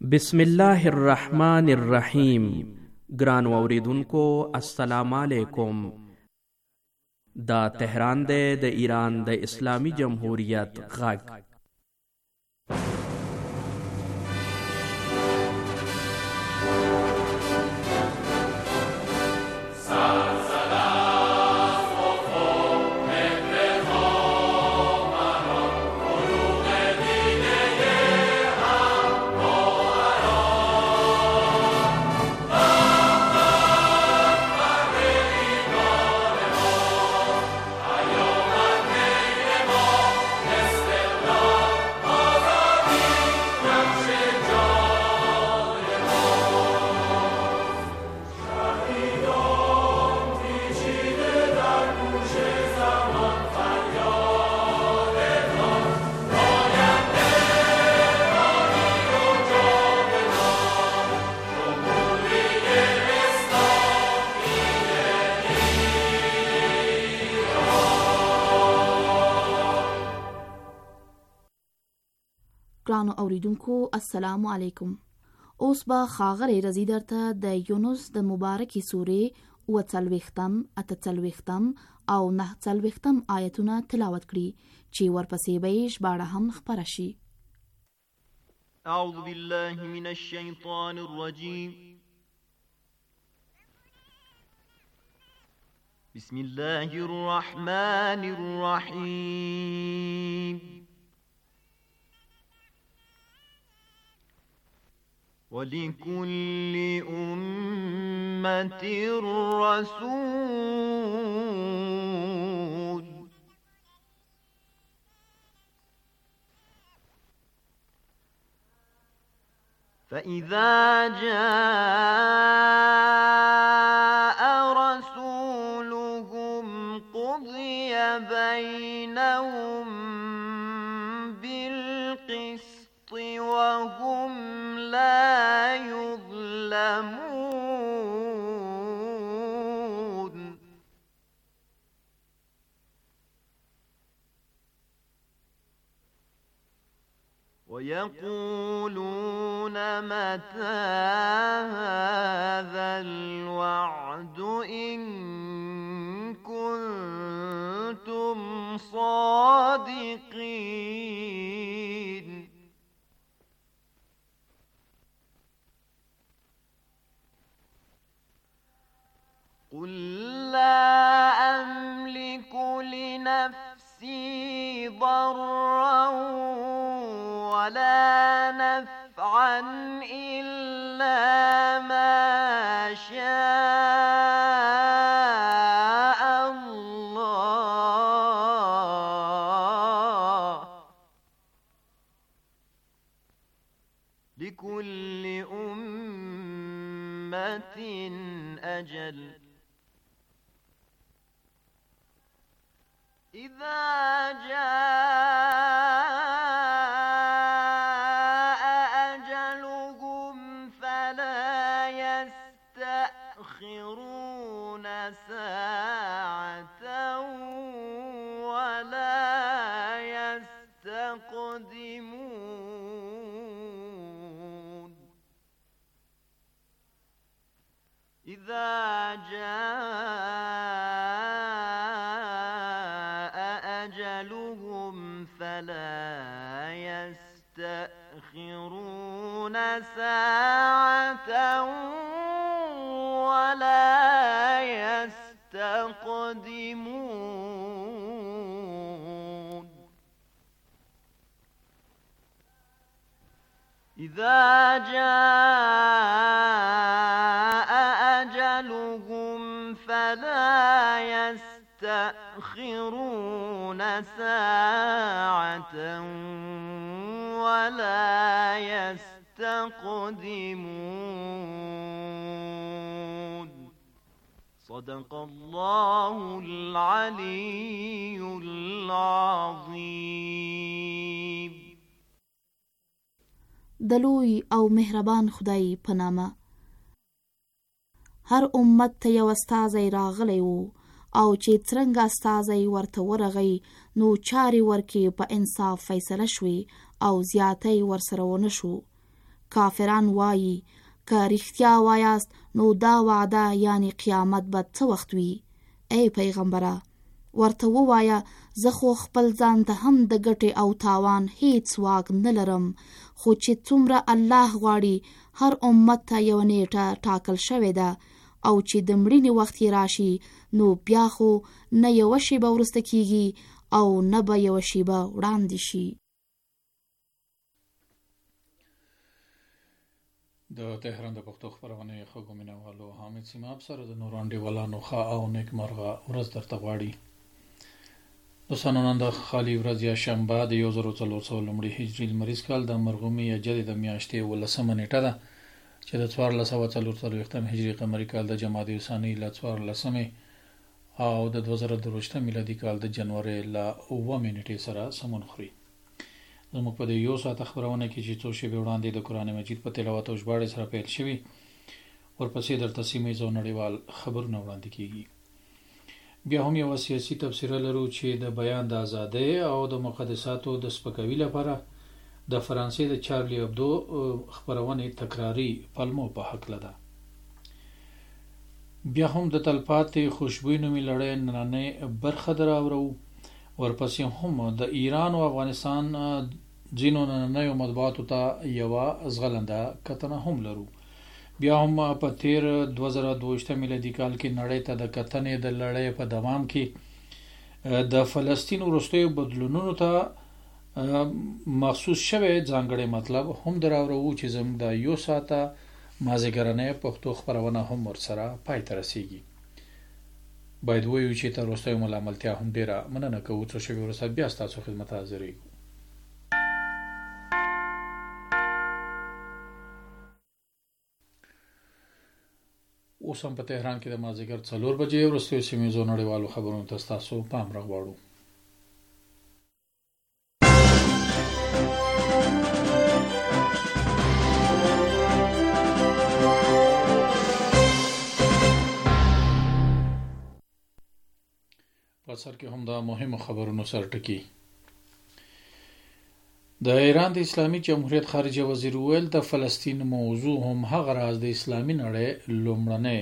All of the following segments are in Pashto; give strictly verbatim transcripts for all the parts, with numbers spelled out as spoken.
بسم الله الرحمن الرحیم. ګران اوریدونکو السلام علیکم. دا تهران دی د ایران د اسلامی جمهوریت غږ. ګرانو اوریدونکو السلام علیکم. اوس به ښاغلی رضی درته د یونس د مبارکې سورې اووه څلوېښتم، اته څلوېښتم او نهه څلوېښتم آیتونه تلاوت کړي چې ورپسې به یې ژباړه هم خپره شي. اعوذ بالله من الشیطان الرجیم. بسم الله الرحمن الرحیم. وَلِكُلِّ أُمَّةٍ رَّسُولٌ فَإِذَا جَاءَ رَسُولُهُمْ قُضِيَ بَيْنَهُم بِالْقِسْطِ وَهُمْ لا يظلمون. ويقولون متى هذا الوعد إن كنتم صادقين. قل لا أملك لنفسي ضرا ولا نفعا إلا ما شاء الله. لكل أمة أجل. إذا جاء أجلهم فلا يستأخرون ساعة ولا يستقدمون. إذا جاء أجلهم فلا يستأخرون ساعة ولا يستقدمون. إذا جاء أجلهم فلا يستأخرون ساعة ولا يستقدمون. صدق الله العلي العظيم. د لوی او مهربان خدای په نامه. هر امت ته یو استازی راغلی و او چې څرنګه استازی ورته ورغی نو چارې ورکې په انصاف فیصله شوې او زیاتی ورسره ونه شو. کافران وایي که رښتیا وایاست نو دا وعده یعنی قیامت به څه وخت وي؟ ای پیغمبره ورته ووایه زه خو خپل ځان ته هم د ګټې او تاوان هیڅ واک نه لرم، خو چې څومره الله غواړي هر امت ته یو نیټه ټاکل شوې ده او چې د مړینې وخت یې راشي نو بیا خو نه یوه شیبه وروسته کیږي او نه به یوه شیبه وړاندې شي. د تهران د پښتو خپرونې خوږو مینوالو حامد سیماب سره د نورو انډیوالانو ښه او نیکمرغه ورځ درته غواړي. دوستانو نن د خالي ورځ یا شنبه د یو زر څلور سوه لومړي هجري لمریز کال د مرغومي یا جدي د میاشتې اوولسمه نیټه ده چې د څوارلس سوه څلور څلوېښتم هجري قمري کال د جمادی ثاني له څوارلسمې او د دوه زره درویشتم میلادي کال د جنوري له اوومې نیټې سره سمون خوري. زموږ په دې یو ساعت خبرونه کې چې څو شیبې وړاندې د قرآن مجید په تلاوت او ژباړې سره پیل شوي، ورپسې درته سیمه‌ییز او نړیوال خبرونه وړاندې کیږي. بیا هم یو سیاسي تبصره لرو چې د بیان د ازادۍ او د مقدساتو د سپکاوي لپاره د فرانسې د چارلی ابدو خبرونه تکراری پلمو په حق لده. بیا هم د تلپاتې خوشبوی نومي لړۍ نننۍ برخه دراورو. ورپسې هم د ایران او افغانستان ځینو نننیو مطبوعاتو ته یوه ځغلنده کتنه هم لرو. بیا هم په تیر دوه زره دوهویشتم میلادي کال کې نړۍ ته د کتنې د لړۍ په دوام کې د فلسطین وروستیو بدلونونو ته مخصوص شوی ځانګړی مطلب هم دراورو چې زموږ د یو ساعته مازیګرنۍ پښتو خپرونه هم ورسره پای ته رسیږي. باید وایو چې تر وروستیو ملاملتیا هم ډیره مننه کوو. څو شېبې وروسته بیا ستاسو خدمت ته حاضرېږو. اوس هم په تهران کې د مازدیګر څلور بجې وروستیو سیمه‌ییزو نړیوالو خبرونو ته ستاسو پام راغواړو. په سر کې هم د مهمو خبرونو سر ټکی. د ایران د اسلامي جمهوریت خارجه وزیر ویل د فلسطین موضوع هم هغه راز د اسلامي نړۍ لومړنۍ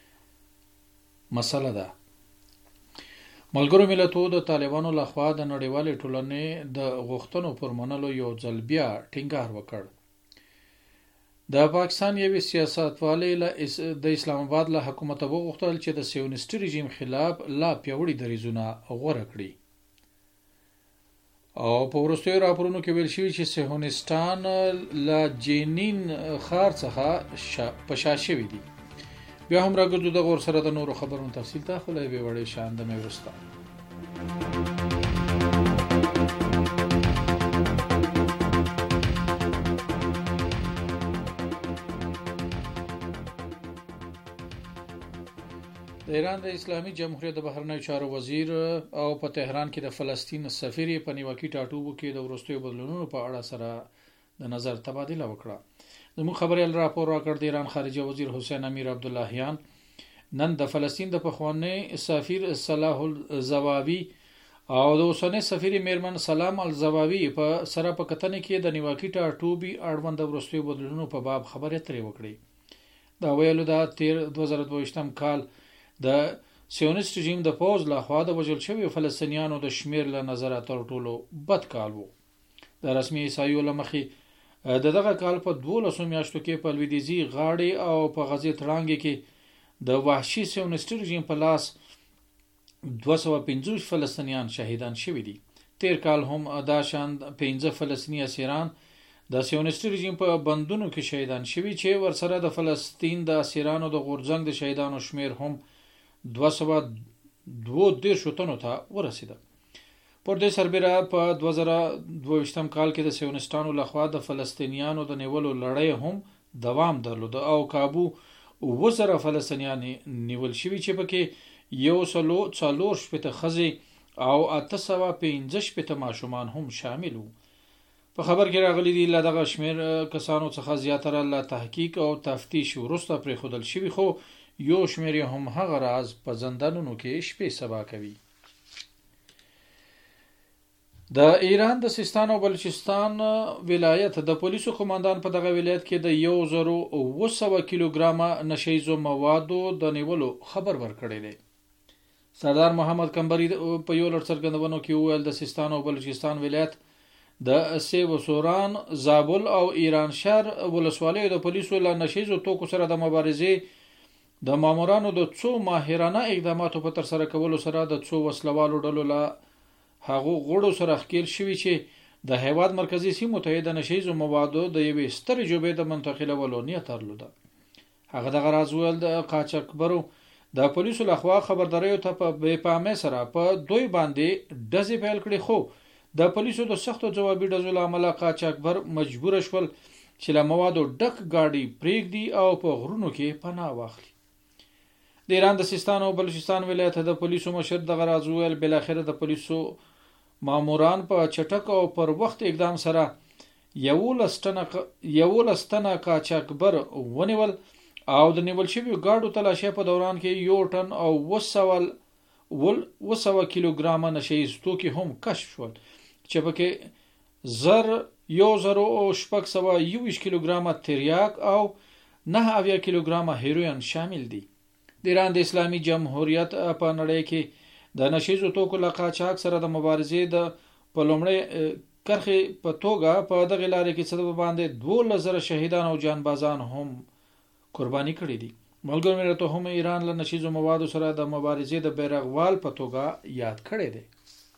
مسله ده. ملګرو ملتونو د طالبانو لخوا د نړیوالې ټولنې د غوښتنو پر منلو یو ځل بیا ټینګار وکړ. د پاکستان یوې سیاستوالې د اسلام آباد له حکومت وغوښتل چې د سیونیستي رژیم خلاف لا پیاوړي دریځونه غوره کړي. او په وروستیو راپورونو کې ویل شوي چې صهیونیستان له جنین ښار څخه په شا شوي دي. بیا هم راګرځو دغه ورسره د نورو خبرونو تفصیل ته، خو له یوې وړې شاندمې وروسته. د ایران د اسلامي جمهوریت د بهرنیو چارو وزیر او په تهران کې د فلسطین سفیر په نیوکې ټاټوبو کې د وروستیو بدلونونو په اړه سره د نظر تبادله وکړه. زموږ خبريال راپور راکړ د ایران خارجه وزیر حسین امیر عبداللهیان نن د فلسطین د پخوانی سفیر صلاح الزواوی او د اوسنی سفیر میرمن سلام الزواوی په سره په کتنې کې د نیوکې ټاټوبي اړوند وروستیو بدلونونو په باب خبرې ترې وکړي. دا ویلو دا تیر دوه زره دوهویشتم کال د سیونیست رژیم د پوز له خوا د وژل شویو فلسطینیانو د شمیر له نظره تر ټولو بد کال وو. د رسمي احصایو له مخې د دغه کال په دولسو میاشتو کې په لویدیځي غاړې او په غزې تړانګې کې د وحشي سیونیست رژیم په لاس دوه سوه پنځوس فلسطینیان شهیدان شوي دي. تیر کال هم دا شان پنځه فلسطیني اسیران د سیونیست رژیم په بندونو کې شهیدان شوي چې ورسره د فلسطین د اسیرانو د غورځنګ د شهیدانو شمیر هم دوه سوه دوه دېرش تنو ته ورسېده. پر دې سربېره په دوه زره دوهویشتم کال کې د سیونیستانو لخوا د فلسطینیانو د نیولو لړۍ هم دوام درلود او کابو اووه زره فلسطینیان نیول شوي چې پکې یو سلو څلور شپېته ښځې او اته سوه پنځه شپېته ماشومان هم شامل وو. په خبر کې راغلي دي له دغه شمېر کسانو څخه زیاتره له تحقیق او تفتیش وروسته پرېښودل شوي، خو یو شمېر یې هم هغه راز په زندانونو کې شپې سبا کوي. د ایران د سیستان او بلوچستان ولایت د پولیسو قومندان په دغه ولایت کې د یو زرو اوه سوه کیلوګرامه نشیزو موادو د نیولو خبر ورکړی دی. سردار محمد کمبری په یو لړ څرګندونو کې وویل د سیستان او بلوچستان ولایت د سیب سوران، زابل او ایران شهر ولسوالیو د پولیسو له نشیزو توکو سره د مبارزې د مامورانو د څو ماهرانه اقداماتو په ترسره کولو سره د څو وسلوالو ډلو له هغو غړو سره ښکېل شوي چې د هیواد مرکزی سیمو ته د نشیزو موادو د یوې سترې جوبې د منتقلولو نیت درلوده. هغه دغه راز ویل د قاچاقبرو د پولیسو لخوا خبرداریو ته په بې پامۍ سره په دوی باندې ډزې پیل کړې، خو د پولیسو د سختو ځوابي ډزو له امله قاچاقبر مجبور شول چې له موادو ډک ګاډي پرېږدي او په غرونو کې پناه واخلي. د ایران د سیستان او بلوچستان ولایت د پولیسو مشر دغه راز ویل بلاخره د پولیسو ماموران په چټک او پر وخت اقدام سره یولس تنه قاچاقبر ونیول او د نیول شویو ګاډو تلاشۍ په دوران کې یو ټن او اوه سوه کیلوګرامه نشیز توکي هم کشف شول چې پکې زر یو زرو او شپږ سوه یوویشت کیلوګرامه تریاک او نهه اویا کیلوګرامه هیروین شامل دي. د ایران د اسلامي جمهوریت په نړۍ کې د نشیزو توکو له قاچاق سره د مبارزې د په لومړۍ کرښې په توګه په دغه لارې کې څه باندې دولس زره شهیدان او جانبازان هم قرباني کړي دي. ملګرو ملتونو هم ایران له نشیزو موادو سره د مبارزې د بیرغوال په توګه یاد کړی دی.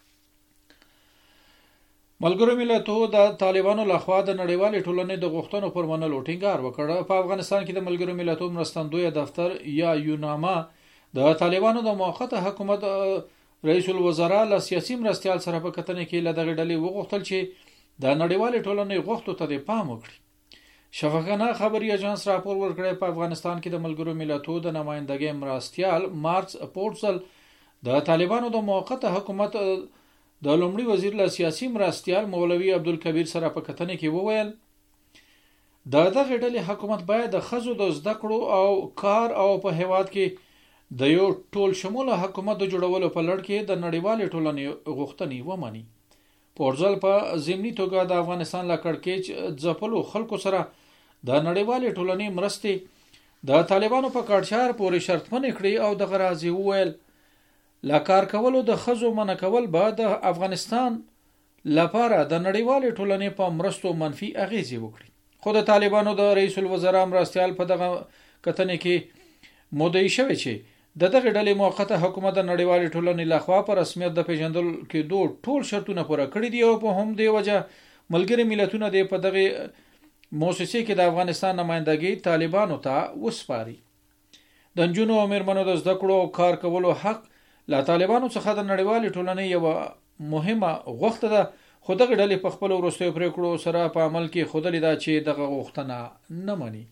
ملګرو ملتونو د طالبانو لخوا د نړیوالې ټولنې د غوښتنو پر منلو ټینګار وکړ. په افغانستان کې د ملګرو ملتونو مرستندوی دفتر یا یوناما د طالبانو د موقته حکومت رئیس الوزرا له سیاسي مرستیال سره په کتنه کې له دغه ډلې وغوښتل چې د نړیوالې ټولنې غوښتنو ته پام وکړي. شفاخانه خبري اژانس راپور ورکړی په افغانستان کې د ملګرو ملتونو د نمائندګۍ مرستیال مارس پورټسل د طالبانو د موقته حکومت د لومړي وزیر له سیاسي مرستیال مولوي عبدالکبیر سره په کتنه کې وویل د دغه ډلې حکومت باید د ښځو د زده کړو او کار او په هیواد کې د یو ټول شموله حکومت د جوړولو په لړ کې د نړیوالې ټولنې غوښتنې ومني. پورزل په ضمني توګه د افغانستان له کړکېچ ځپلو خلکو سره د نړیوالې ټولنې مرستې د طالبانو په کاټشار پورې شرطمنې کړې او دغه راز یې وویل له کار کولو د ښځو منع کول به د افغانستان لپاره د نړیوالې ټولنې په مرستو منفي اغیزې وکړي. خو د طالبانو د رئیس الوزرا مرستیال په دغه کتنې کې مدعي شوی چې د دغه ډلې موقته حکومت د نړیوالې ټولنې لخوا په رسمیت د پیژندل کېدو ټول شرطونه پوره کړي دي او په هم دی وجه ملګري ملتونه د په دغه موسسې کې د افغانستان نمائندګۍ طالبانو ته وسپاري. د نجونو او میرمنو د زده کړو او کار کولو حق له طالبانو څخه د نړیوالې ټولنې یو مهمه غوښتنه ده، خو دغه ډلې په خپل وروستیو پریکړو سره په عمل کې ښودلې ده چې دغه غوښتنه نه مني.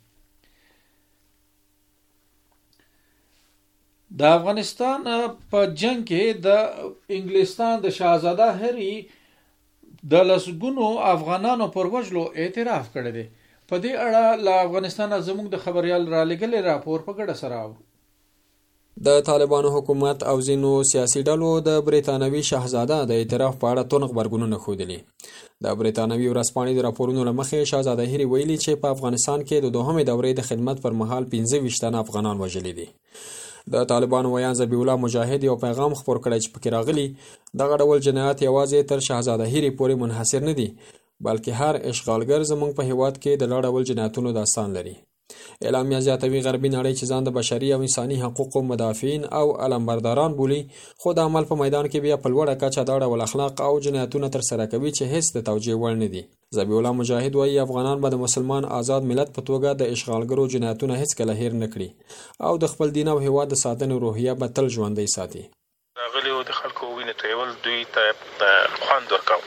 د افغانستان په جنگ کې د انګلستان د شاهزاده هری د لسګونو افغانانو پر وژلو اعتراف کړی دی. په دې اړه له افغانستان زموږ د خبريال را لګلې راپور په ګډه سره و. د طالبانو حکومت او ځینو سیاسي ډلو د بریتانوي شاهزاده د اعتراف په اړه تونغ غبرګونونه ښودلي. د بریتانوي ورځپاڼې د راپورونو له مخې شاهزاده هری ویلي چې په افغانستان کې د دوهمې دورې د خدمت پر مهال پنځه ویشت تنه افغانان وژلي دي. د طالبانو ویان ذبیح الله مجاهد یو پیغام خپور کړی چې پکې راغلي دغه ډول جنایات یوازې تر شاهزاده هری پورې منحصر نه دي، بلکې هر اشغالګر زموږ په هیواد کې د لا ډول جنایتونو داستان لري. اعلامیه زیاتوي غربي نړۍ چې ځان د بشري او انساني حقوقو مدافعین او علمبرداران بولي، خو د عمل په میدان کې بیا په لوړه کچه دا ډول اخلاق او جنایتونه ترسره کوي چې هیڅ د توجیه وړ نه دي. ذبیح الله مجاهد وایي افغانان به د مسلمان آزاد ملت په توګه د اشغالګرو جنایتونه هیڅکله هیر نه کړي او د خپل دین او هیواد د ساتنې روحیه به تل ژوندۍ ساتي. راغلیو د خلکو وینې تویول دوی ته خوند ورکاو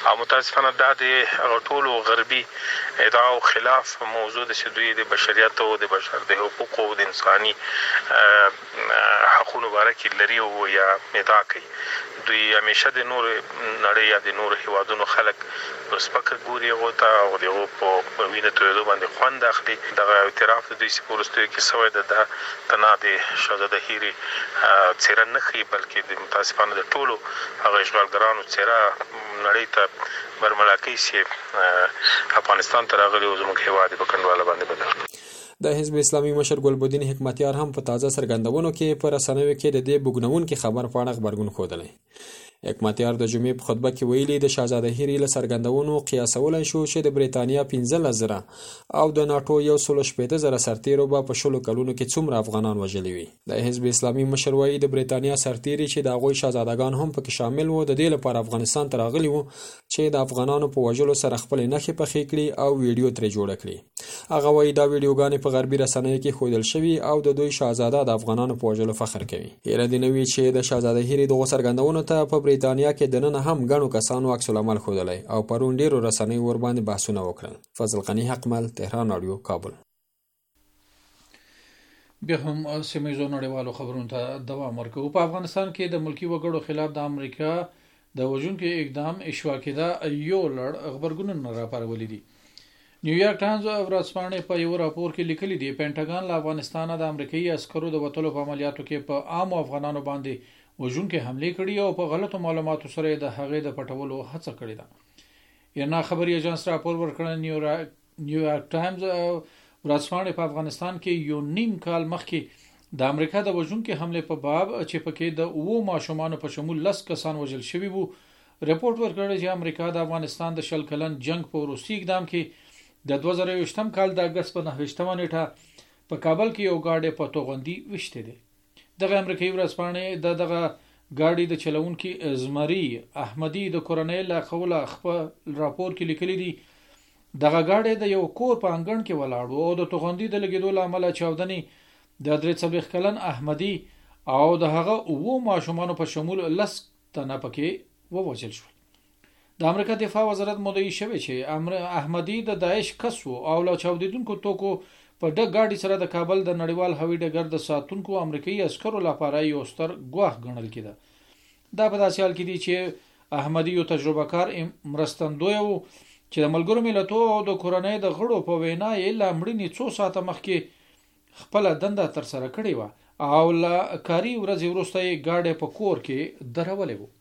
او متاسفانه دا د ټولو غربي ادعاو خلاف موضوع د چې دوی د بشریت او د بشر د حقوقو او د انساني حقوقو باره کې لري او یا ادعا کوي. دوی همیشه د نور نړۍ یا د نور هیوادونو خلک په سپکه ګوري هغو ته او د هغو په وینه تویېدو باندې خوند اخلي. دغه اعتراف د دوی چې په وروستیو کې شوی ده دا تنها د شهزاده هیري څېره نه ښیي بلکې د متاسفانه د ټولو هغه اشغالګرانو څېره نړۍ ته برملا کوي چې افغانستان ته راغلي او زموږ هېواد یې په کنډواله باندې بدل کړي. د حزب اسلامي مشر ګلبدین حکمتیار هم په تازه څرګندونو کې په رسنیو کې د دې بوږنوونکي خبر په اړه غبرګون ښودلی. حکمتیار د جمعې په خطبه کې ویلي د شهزاده هیري له څرګندونو قیاسولی شو چې د بریتانیا پنځلس زره او د ناټو یو سل شپېته زره سرتیرو به په شلو کلونو کې څومره افغانان وژلي وي. د حزب اسلامي مشر وایي د بریتانیا سرتیري چې د هغوی شهزادګان هم پکې شامل وو د دې لپاره افغانستان ته راغلي وو چې د افغانانو په وژلو سره خپلې نښې پخې کړي او ویډیو ترې جوړه کړي. هغه وایي دا ویډیوګانې په غربي رسنیو کې ښودل شوي او د دوی شهزاده د افغانانو په وژلو فخر کوي. هیره دې نه وي چې د شهزاده هیري دغو څرګندونو ته په بریتانیا کې دننه هم ګڼو کسانو عکس العمل ښودلی او پرون ډیرو رسنیو ورباندې بحثونه وکړل. فضل غني حقمل، تهران رادیو، کابل. بیا هم سیمه نړیوالو خبرونو ته دوام ورکوو. په افغانستان کې د ملکی وګړو خلاف د امریکا د وژونکي اقدام اشوا کېده یو لړ غبرګونونه راپارولي دي. نیویارک ټایمز ورځپاڼې په یو راپور کې لیکلي دي پینټاګان له افغانستانه د امریکایي عسکرو د وتلو په عملیاتو کې په عامو افغانانو باندې وژونکي حملې کړي او په غلطو معلوماتو سره د هغې د پټولو هڅه کړې ده. ینا خبري ایجنس راپور ورکړ. نیویارک ټایمز ورځپاڼې په افغانستان کې یو نیم کال مخکې د امریکا د وژونکي حملې په باب چې پکې د اوو ماشومانو په شمول لس کسان وژل شوي وو رپورټ ورکړی چې امریکا د افغانستان د شل کلن جنگ په وروستي اقدام کې د دوه زره یوویشتم کال د اګست په نهه ویشتمه نیټه په کابل کې یو گاډی په توغندي وشته دی. دغه امریکایي ورځپاڼې د دغه گاډي د چلونکي زمري احمدي د کورنۍ له قوله خپل راپور کې لیکلي دي دغه گاډي د یو کور په انګړ کې ولاړ او د توغندي د لګیدو لامل چاودنې د درې څلوېښت کلن احمدي او د هغه اوو ماشومانو په شمول لس تنه پکې ووژل شول. د امریکا دفاع وزارت مدعي شوی چې احمدي د داعش کس وو او له چاودیدونکو توکو په ډګ گاډي سره د کابل د نړیوال هوایي ډګر د ساتونکو امریکایي عسکرو لپاره یو ستر ګواښ ګڼل کېده. دا په داسې حال کې دی چې احمدي یو تجربه کار مرستندوی وو چې د ملګرو ملتونو او د کورنۍ د غړو په وینا یې له مړینې څو ساعته مخکې خپله دنده ترسره کړې وه او له کاري ورځې وروسته یې ګاډی په کور کې درولې وو.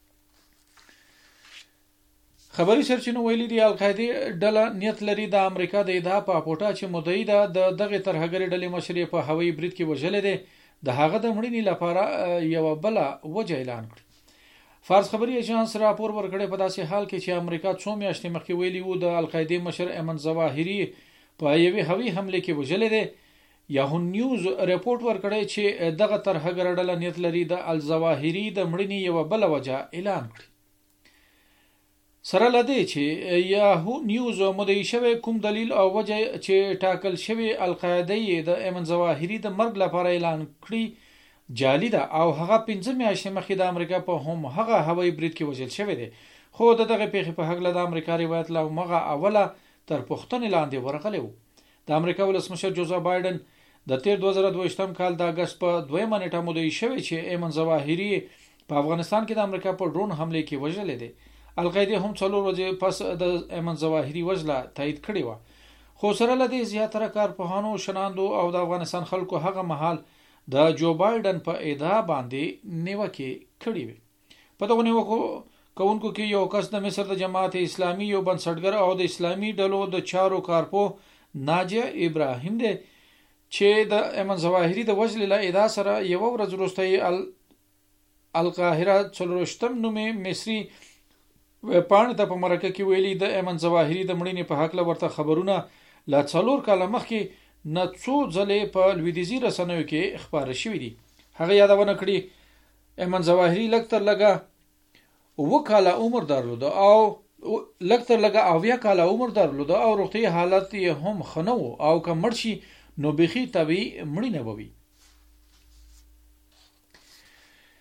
خبري سرچینو ویلي دي القاعده ډله نیت لري د امریکا د ادعا په اپوټا چې مدعي ده د دغه ترهګري ډلې مشرې په هوایي برید کې وژلې ده د هغه د مړینې لپاره یو بل وجه اعلان کړ. فارس خبري ایجنس راپور ورکړی په داسې حال کې چې امریکا څو میاشتې مخکې ویلي وو د القاعده مشر ایمن ظواهري په یوې هوایي حمله کې وژلې ده. یاهو نیوز رپورټ ورکړی چې دغه ترهګر ډله نیت لري د الظواهري د مړینې یو بل وجه اعلان کړ. سره لدی چې یاهو نیوز مدعي شوی کوم دلیل او وجه چې ټاکل شوی القاعده د ایمن ظواهري د مرګ لپاره اعلان کړی جعلي ده او هغه پنځه میاشتې مخکې د امریکا په هم هغه هوایي برید کې وژل شوی دی. خو د دغه پیښې په هکله د امریکا روایت له مغه اوله تر پوښتنې لاندې ورغلی وو. د امریکا ولسمشر جوزف بایدن د تیر دوه زره دوه کال د اګست په دویمه نیټه مدعي شوی چې ایمن ظواهري په افغانستان کې د امریکا په ډرون حمله کې وژل دی. القاعده هم څلور ورځې پس د ایمن ظواهري وژله تایید کړې وه. خو سره له دې زیاتره کارپوهانو شناندو او د افغانستان خلکو هغه مهال د جو بایدن په ادعا باندې نیوکې کړې وې. په دغو نیوکو کوونکو کې یو کس د مصر د جماعت اسلامي یو بنسټګر او د اسلامي ډلو د چارو کارپوه ناجیه ابراهیم دی چې د ایمن ظواهري د وژلې له ادعا سره یو ورځ وروسته القاهره څلرویشتم نومې مصري پاڼې ته په مرکه کې ویلي د ایمن ظواهري د مړینې په هکله ورته خبرونه له څلور کاله مخکې نه څو ځلې په لویدیځي رسنیو کې خپاره شوي دي. هغه یادونه کړې ایمن ظواهري لږ تر لږه اووه کاله عمر درلوده او لږ تر لږه اویا کاله عمر درلوده او روغتیایي حالت یې هم ښه نه و او که مړ شي نو بیخي طبیعي مړینه به وي.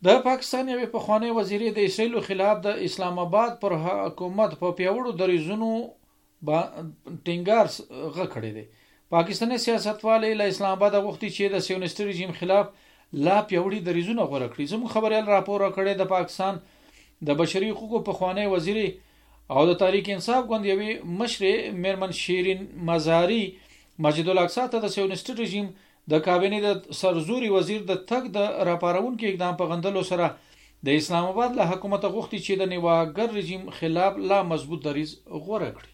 د پاکستان یوې پخوانی وزیرې د اسرائیل خلاف د اسلام آباد پر حکومت په پیوړو دریزونو ټینګار غ کړی دی. پاکستاني سیاستوالو له اسلام آباد غوښتي چې د سیونیست رژیم خلاف لا پیوړي دریزونه غوړه کړي. زموږ خبريال راپور کړی د پاکستان د بشري حقوقو پخوانی وزیرې او د تحریک انصاف ګوند یوې مشرې میرمن شیرین مزاری مسجد الاقصی ته د سیونیست رژیم د کابینې د سرزوري وزیر د تګ د راپارونکو اقدام په غندلو سره د اسلام آباد له حکومت غوښتي چې د نیواګر رژیم خلاف لا مضبوط دریز غوړه کړي.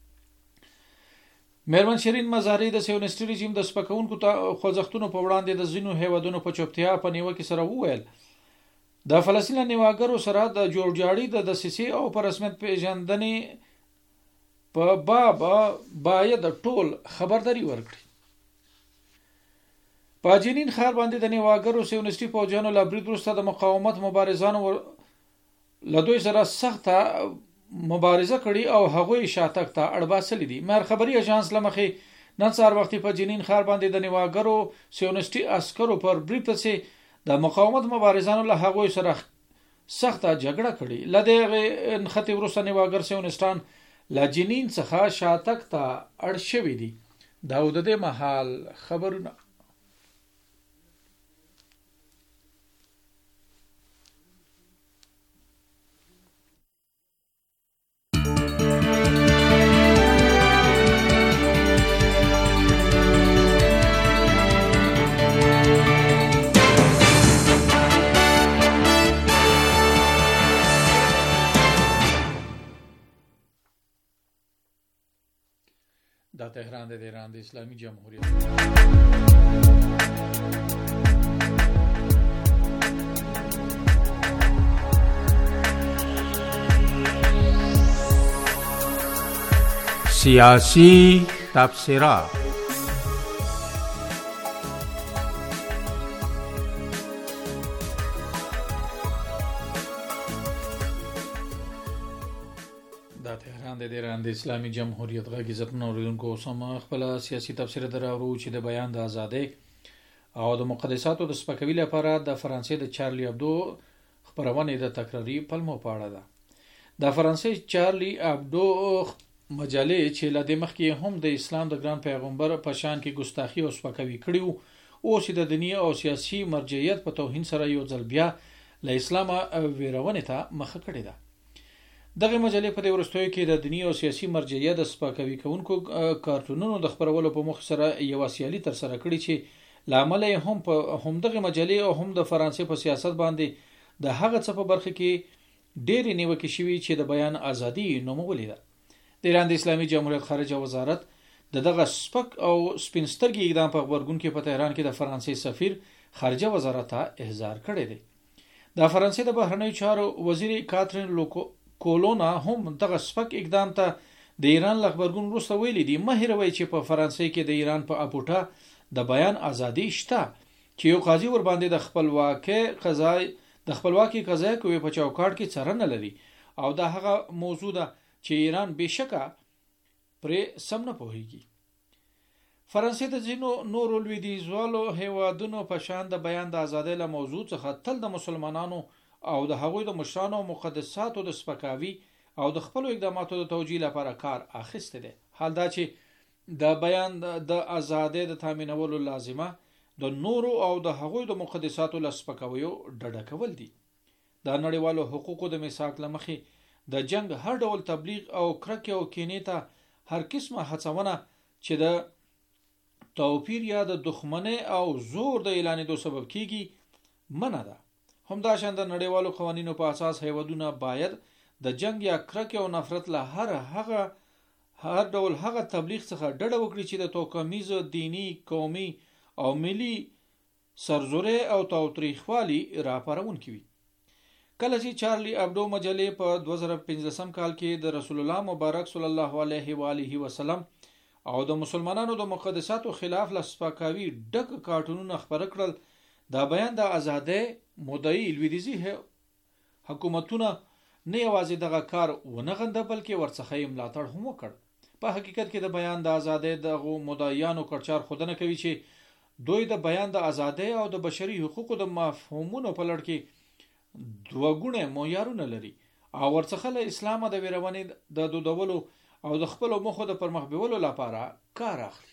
میرمن شیرین مزاری د سیونیست رژیم د سپکونکو خوځښتونو په وړاندې د ځینو هیوادونو په چوپتیا په نیوکه سره وویل د فلسطین نیواګرو سره د جوړجاړي د دسیسې او په رسمیت پیژندنې په باب باید ټول خبرداري ورکړي. په جنین ښار باندې د نیواګرو سیونیستي فوجانو له برید وروسته د مقاومت مبارزانو له دوی سره سخته مبارزه کړې او هغوی شاتګ ته اړباسلي دي. مر خبري اژانس لمخې نن سهار وختي په جنین ښار باندې د نیواګرو سیونیستي عسکرو پر برید پسې د مقاومت مبارزانو له هغوی سره سخته جګړه کړې. لدې نختی وروسته نیواګر سیونیستان له جنین څخه شاتګ ته اړ شوي دي. دا د دې مهال خبرونه. دا تهران د ایران د اسلامي جمهوریت سیاسی تبصرات. د ایران د اسلامي جمهوریت غږ عزت منوریدونکو سم خپل سیاسي تفسیر دراورو چې د بیان د ازادۍ او د مقدساتو د سپکوي لپاره د فرانسې د چارلی ابدو خبرونه د تکراری پلمو پاړه ده. د فرانسې چارلی ابدو مجلې چې لدې مخکې هم د اسلام د ګران پیغمبر په شان کې ګستاخی او سپکوي کړیو او چې د دنیا او سیاسي مرجعیت په توهین سره یو ځل بیا له اسلام ویرونه ته مخه کړې ده. دغه مجلې په دې ورستوي کې د دنیا او سیاسي مرجعیت د سپکوي کوونکو کارټونونو د خبرولو په مخ سره یو سیالي تر سره کړی چې لامل هم په هم دغه مجلې او هم د فرانسې په سیاست باندې د هغه څه په برخه کې ډېری نیوکې شوي چې د بیان ازادي نومولې ده. د ایران د اسلامي جمهوریت خارجه وزارت د دغه سپک او سپینسترګي اقدام په خبرګون کې په تهران کې د فرانسې سفیر خارجه وزارت ته احضار کړی دی. د فرانسې د بهرنیو چارو وزیر کاترین لوکو کولونا هم دغه سپک اقدام ته د ایران لخبرګون وروسته ویلي دي مه هیروئ چې په فرانسې کې د ایران په اپوټا د بیان ازادي شته چې یو قاضي ور باندې د خپلواکي قضای د خپلواکي قضای کوي په چوکاټ کې څرنه لري او دا هغه موضوع ده چې ایران بشکه پرې سم نه پوهیږي. فرانسې د ځینو نورو لویدیځوالو هیوادونو په شان د بیان د ازادۍ له موضوع څخه تل د مسلمانانو او د هغوی د مشرانو مقدساتو د سپکاوي او د خپل اقداماتو د توجیه لپاره کار اخیسته دي. حال دا چې د بیان د ازادۍ د تامینولو لازمه د نورو او د هغوی د مقدساتو له سپکاویو ډډه کول دي. د نړیوالو حقوقو د میثاق لمخې د جنگ هر ډول تبلیغ او کرکه او کینې ته هر قسمه هڅونه چې د توپیر یا د دښمنۍ او زور د اعلانېدو سبب کیږي منع ده. همدا شان د نړیوالو قوانینو په اساس هیوادونه باید د جنگ یا کرکه او نفرت له هر هغه هر ډول هغه تبلیغ څخه ډډه وکړي چې د توکمیز دینی قومي او ملي سرزوري او تاوتریخوالي راپارون کوي. کله چې چارلی ابدو مجلې په دوه زره پنځلسم کال کې د رسول الله مبارک صلی الله علیه و آله وسلم او د مسلمانانو د مقدساتو خلاف لسپکاوي ډک کارټونونه خبر کړل، دا بیان د ازادۍ مدعي لویدیزي حکومتونه نه یوازې دغه کار ونه غنده بلکې ورڅخه یې ملاتړ هم وکړ. په حقیقت کې د بیان د ازادۍ دغه مدعیانو کړچار خودنه کوي چې دوی د بیان د ازادۍ او د بشري حقوقو د مفهومونو په لړ کې دوه ګونه معیارونه لري او ورڅخه له اسلام د ویرونې د دودولو او د خپل مخه د پرمخ بیولو لپاره کار اخلي.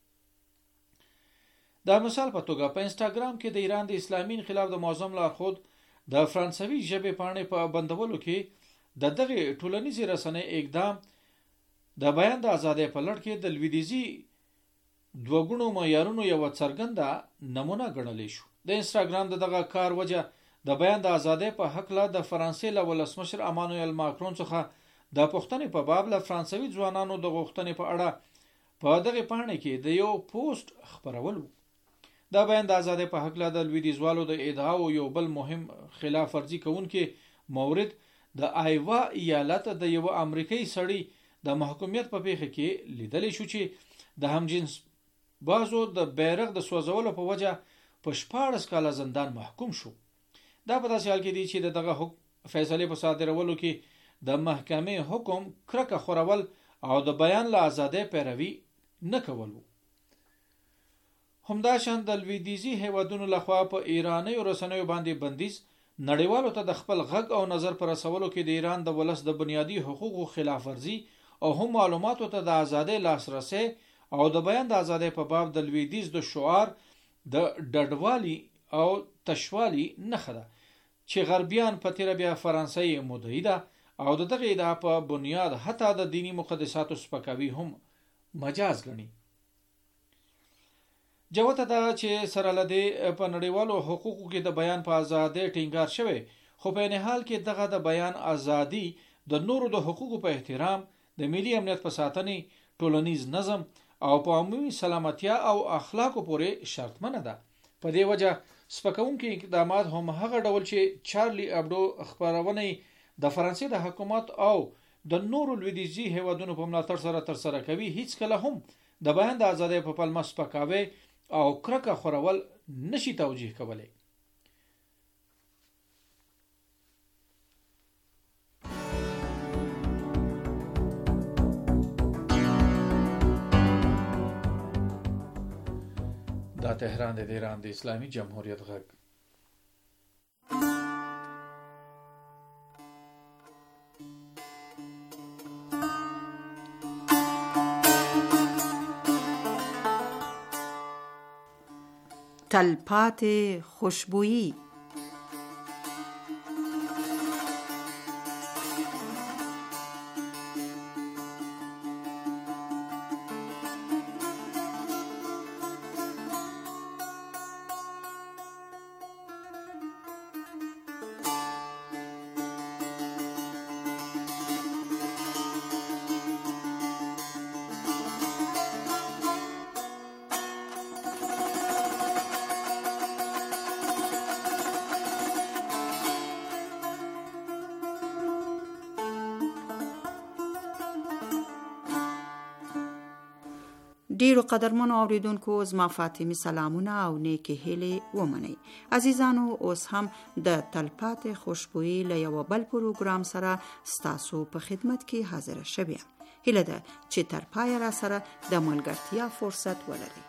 دا مثال په توګه په انستګرام کې د ایران د اسلامي انقلاب د معظم لارښود د فرانسوي ژبې پاڼې په بندولو کې د دغه ټولنیزې رسنۍ اقدام د بیان د ازادۍ په لړ کې د لویدیزي دوه ګونو معیارونو یو څرګنده نمونه ګڼلی شو. د انستګرام د دغه کار وجه د بیان د ازادۍ په حق له د فرانسې له ولسمشر امانوئل ماکرون څخه د پښتنې په باب له فرانسوي ځوانانو د غوښتنې په اړه په دغه پاڼه کې د یو پوسټ خبرولو. دا بیان د ازادۍ په حق له د لویدیځوالو د ادعاو یو بل مهم خلاف ورزي کوونکی مورد د آیوا ایالت د یو امریکایي سړي د محکومیت په پیښه کې لیدل شو چې د همجنس بازو د بیرغ د سوځولو په وجه په شپاړس کاله زندان محکوم شو. دا په داسې حال کې دی چې دغه فیصله په صادرولو کې د محکمې حکم کرکه خورول او د بیان له ازادۍ پیروي نه کولو. همداشان د لویدیځي هیوادونو لخوا په ایراني رسنیو باندې بندیز نړیوالو ته د خپل غږ او نظر پر رسولو کې د ایران د ولس د بنیادی حقوقو خلاف ورزي او هم معلوماتو ته د ازادۍ لاسرسي او د بیان د ازادۍ په باب د لویدیځ د شعار د ډډوالي او تشوالي نخښه ده چې غربیان په تیر بیا فرانسوي مدعي ده او د دغه ادعا په بنیاد حتی د دینی مقدساتو سپکاوي هم مجاز ګڼي. جوته دا چې سره لدی په نړیوالو حقوقو کې د بیان په ازادۍ ټینګار شوی، خو په نه حال کې دغه د بیان ازادي د نورو د حقوقو په احترام، د ملي امنیت په ساتنې، ټولنیز نظم او په عمومي سلامتیا او اخلاقو پورې شرطمنه ده. په دې وجه سپکونکي اقدامات هم هغه ډول چې چارلی ابډو خبرونه د فرانسې د حکومت او د نورو لویدیځي هیوادونو په ملاتړ سره تر سره کوي، هیڅ کله هم د بیان د ازادۍ په پلمه سپکاوی او کرکه خورول نشي توجیه کولای. دا تهران د ایران د اسلامي جمهوریت غږ. تلپات خوشبویی. ډیرو قدرمنو اوریدونکو زما فاطمی سلامونه او نیکی هیلې ومنئ. عزیزانو، اوس هم د تلپات خوشبویی له یو بل پروګرام سره ستاسو په خدمت کې حاضر شوم. هیله ده چې تر پای را سره د ملګرتیا فرصت ولرئ.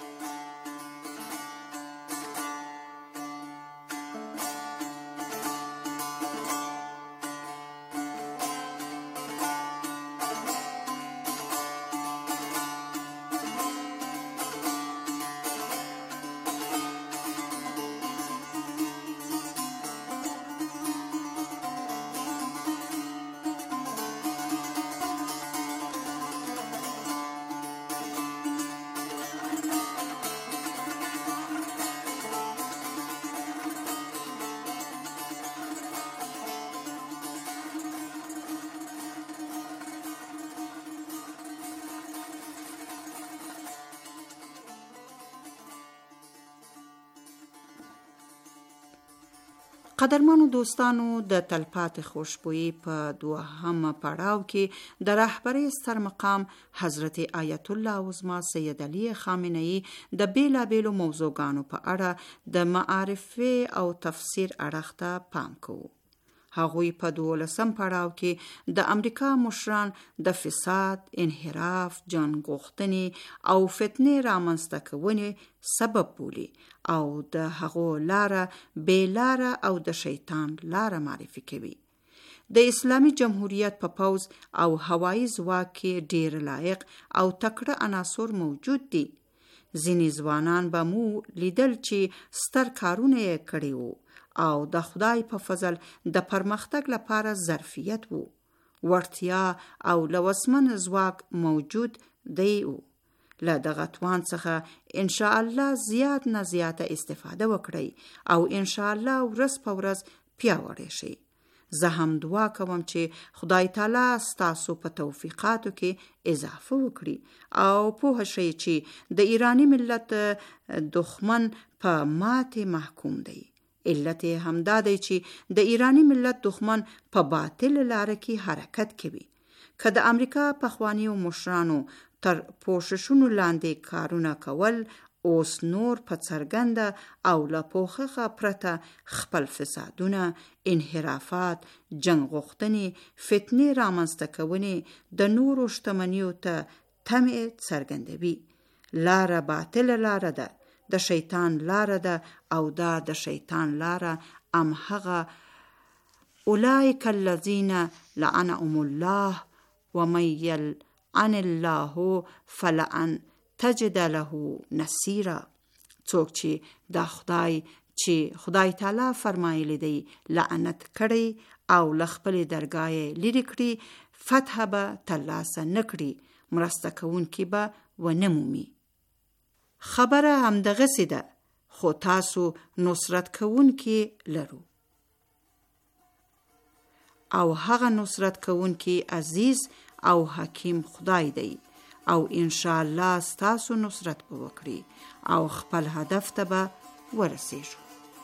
قدرمنو دوستانو، د تلپات خوشبویی په دوهم پړاو کې د رهبری ستر مقام حضرت آیت الله عظما سید علی خامنه‌ای د بیلابیلو موضوعګانو په اړه د معارف او تفسیر اړخ ته پام کوو. هغوی په دولسم پړاو کې د امریکا مشران د فساد، انحراف، جنګ غوښتنې او فتنې رامنځته کونې سبب بولي او د هغو لاره بې لاره او د شیطان لاره معرفي کوي. د اسلامي جمهوریت په پوځ او هوایي ځواک کې ډیر لایق او تکړه عناصر موجود دي. ځینې ځوانان به مو لیدل چې ستر کارونه یې کړي وو او د خدای په فضل د پرمختګ لپاره ظرفیت وو، وړتیا او لوسمن ځواک موجود دی وو. له دغه توان څخه ان شاء الله زیات نه زیاته استفاده وکړئ او ان شاء الله ورځ په ورځ پیاوړی شئ. زه هم دعا کوم چې خدای تعالی ستاسو په توفیقاتو کې اضافه وکړي او پوه شئ چې د ایرانی ملت دښمن په ماتې محکوم دی. علت یې همدا دی چې د ایرانی ملت دښمن په باطل لاره کې حرکت کوي. که د امریکا پخوانیو مشرانو تر پوښښونو لاندې کارونه کول، اوس نور په څرګنده او له پوښښه پرته خپل فسادونه، انحرافات، جنګ غوښتنې، فتنې رامنځته کونې د نورو شتمنیو ته تمې څرګندوي. لاره باطله لاره ده، د شیطان لاره ده او دا د شیطان لاره ام هغه اولئک الذین لعنهم الله ومن یلعن الله فلن تجد له نصیرا. څوک چې دا خدای چې خدای تعالی فرمایلی دی لعنت کړي او له خپلې درګاه لرې کړي، فتح به ترلاسه نه کړي، مرسته کوونکي به ونه مومي. خبره همدغسې ده، خو تاسو نصرت کوونکي لرو او هغه نصرت کوونکي عزیز او حکیم خدای دی او ان شاء الله ستاسو نصرت به وکړي او خپل هدف ته به ورسیږو.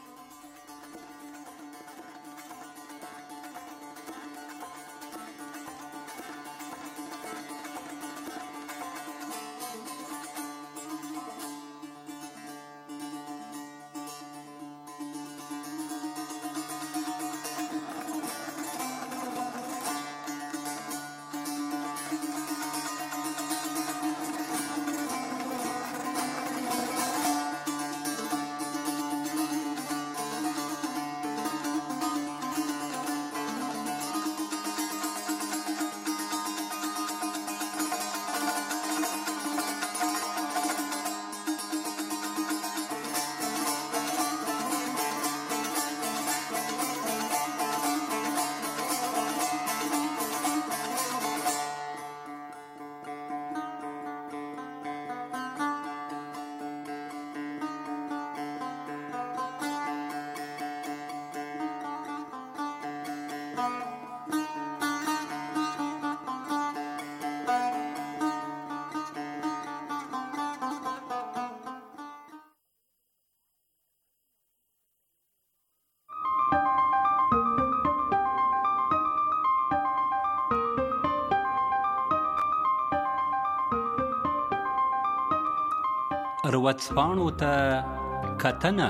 ورځپاڼو ته کتنه.